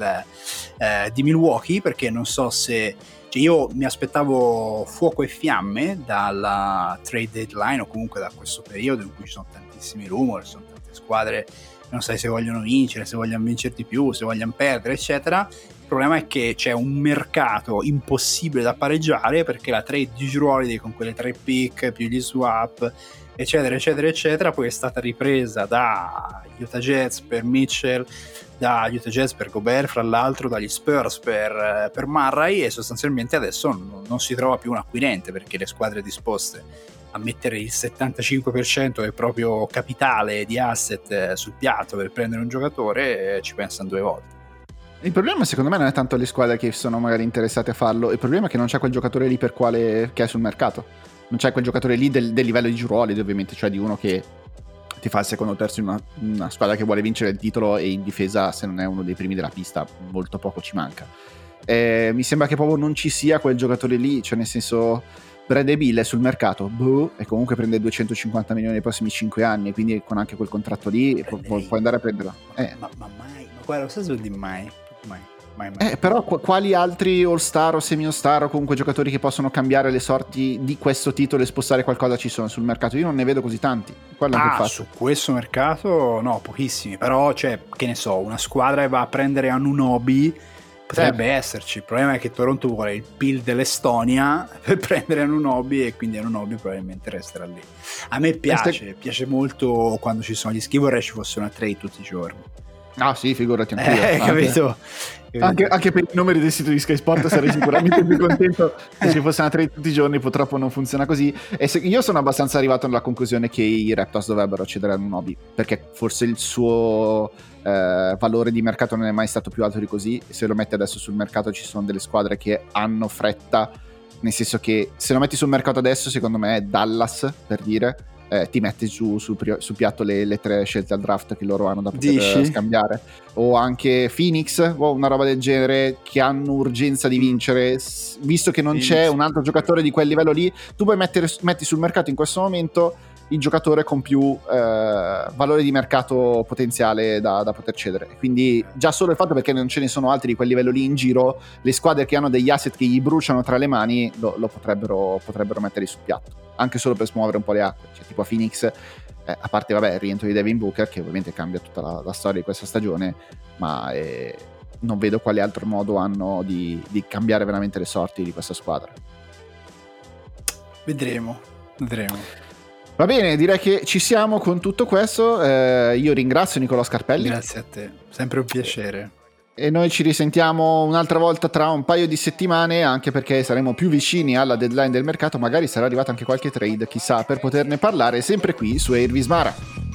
eh, di Milwaukee, perché non so se... Cioè io mi aspettavo fuoco e fiamme dalla trade deadline o comunque da questo periodo in cui ci sono tantissimi rumor, ci sono tante squadre che non sai se vogliono vincere, se vogliono vincere di più, se vogliono perdere eccetera. Il problema è che c'è un mercato impossibile da pareggiare, perché la trade di Jrue Holiday con quelle tre pick più gli swap eccetera eccetera eccetera poi è stata ripresa da Utah Jazz per Mitchell, da Utah Jazz per Gobert, fra l'altro dagli Spurs per, per Murray, e sostanzialmente adesso non, non si trova più un acquirente, perché le squadre disposte a mettere il settantacinque per cento del proprio capitale di asset sul piatto per prendere un giocatore ci pensano due volte. Il problema secondo me non è tanto le squadre che sono magari interessate a farlo, il problema è che non c'è quel giocatore lì per quale che è sul mercato. Non c'è quel giocatore lì del, del livello di Jrue Holiday, ovviamente, cioè di uno che ti fa il secondo o terzo in una, una squadra che vuole vincere il titolo, e in difesa, se non è uno dei primi della pista, molto poco ci manca. Eh, mi sembra che proprio non ci sia quel giocatore lì, cioè nel senso, Bradley Beal è sul mercato, boh, e comunque prende duecentocinquanta milioni nei prossimi cinque anni, quindi con anche quel contratto lì pu- puoi andare a prenderlo. Eh. Ma, ma mai, ma guarda, lo stesso di mai, mai. Mai, mai. Eh, però qu- quali altri all-star o semi-all-star o comunque giocatori che possono cambiare le sorti di questo titolo e spostare qualcosa ci sono sul mercato? Io non ne vedo così tanti. Ah, su questo mercato no, pochissimi, però cioè, che ne so, una squadra che va a prendere Anunoby potrebbe eh. esserci. Il problema è che Toronto vuole il P I L dell'Estonia per prendere Anunoby, e quindi Anunoby probabilmente resterà lì. A me piace, Este... piace molto quando ci sono gli schifo, vorrei ci fosse una trade tutti i giorni. Ah sì, figurati anche io. Eh, capito? Anche, anche per i numeri del sito di Sky Sport sarei sicuramente più contento se ci fosse una trade tutti i giorni. Purtroppo non funziona così, e se, io sono abbastanza arrivato alla conclusione che i Raptors dovrebbero cedere a Nunobi, perché forse il suo eh, valore di mercato non è mai stato più alto di così. Se lo metti adesso sul mercato ci sono delle squadre che hanno fretta, nel senso che se lo metti sul mercato adesso, secondo me Dallas, per dire, Eh, ti metti su, su, su piatto le, le tre scelte al draft che loro hanno da poter Dici? scambiare, o anche Phoenix o una roba del genere, che hanno urgenza di vincere. S- visto che non Phoenix. c'è un altro giocatore di quel livello lì, tu puoi mettere, metti sul mercato in questo momento il giocatore con più eh, valore di mercato potenziale da, da poter cedere. Quindi già solo il fatto, perché non ce ne sono altri di quel livello lì in giro, le squadre che hanno degli asset che gli bruciano tra le mani lo, lo potrebbero, potrebbero mettere sul piatto, anche solo per smuovere un po' le acque. Cioè, tipo a Phoenix, eh, a parte vabbè il rientro di Devin Booker, che ovviamente cambia tutta la, la storia di questa stagione, ma eh, non vedo quale altro modo hanno di, di cambiare veramente le sorti di questa squadra. Vedremo, vedremo. Va bene, direi che ci siamo con tutto questo. Eh, io ringrazio Nicolò Scarpelli. Grazie a te, sempre un piacere. E noi ci risentiamo un'altra volta tra un paio di settimane, anche perché saremo più vicini alla deadline del mercato. Magari sarà arrivata anche qualche trade, chissà, per poterne parlare sempre qui su Air Vismara.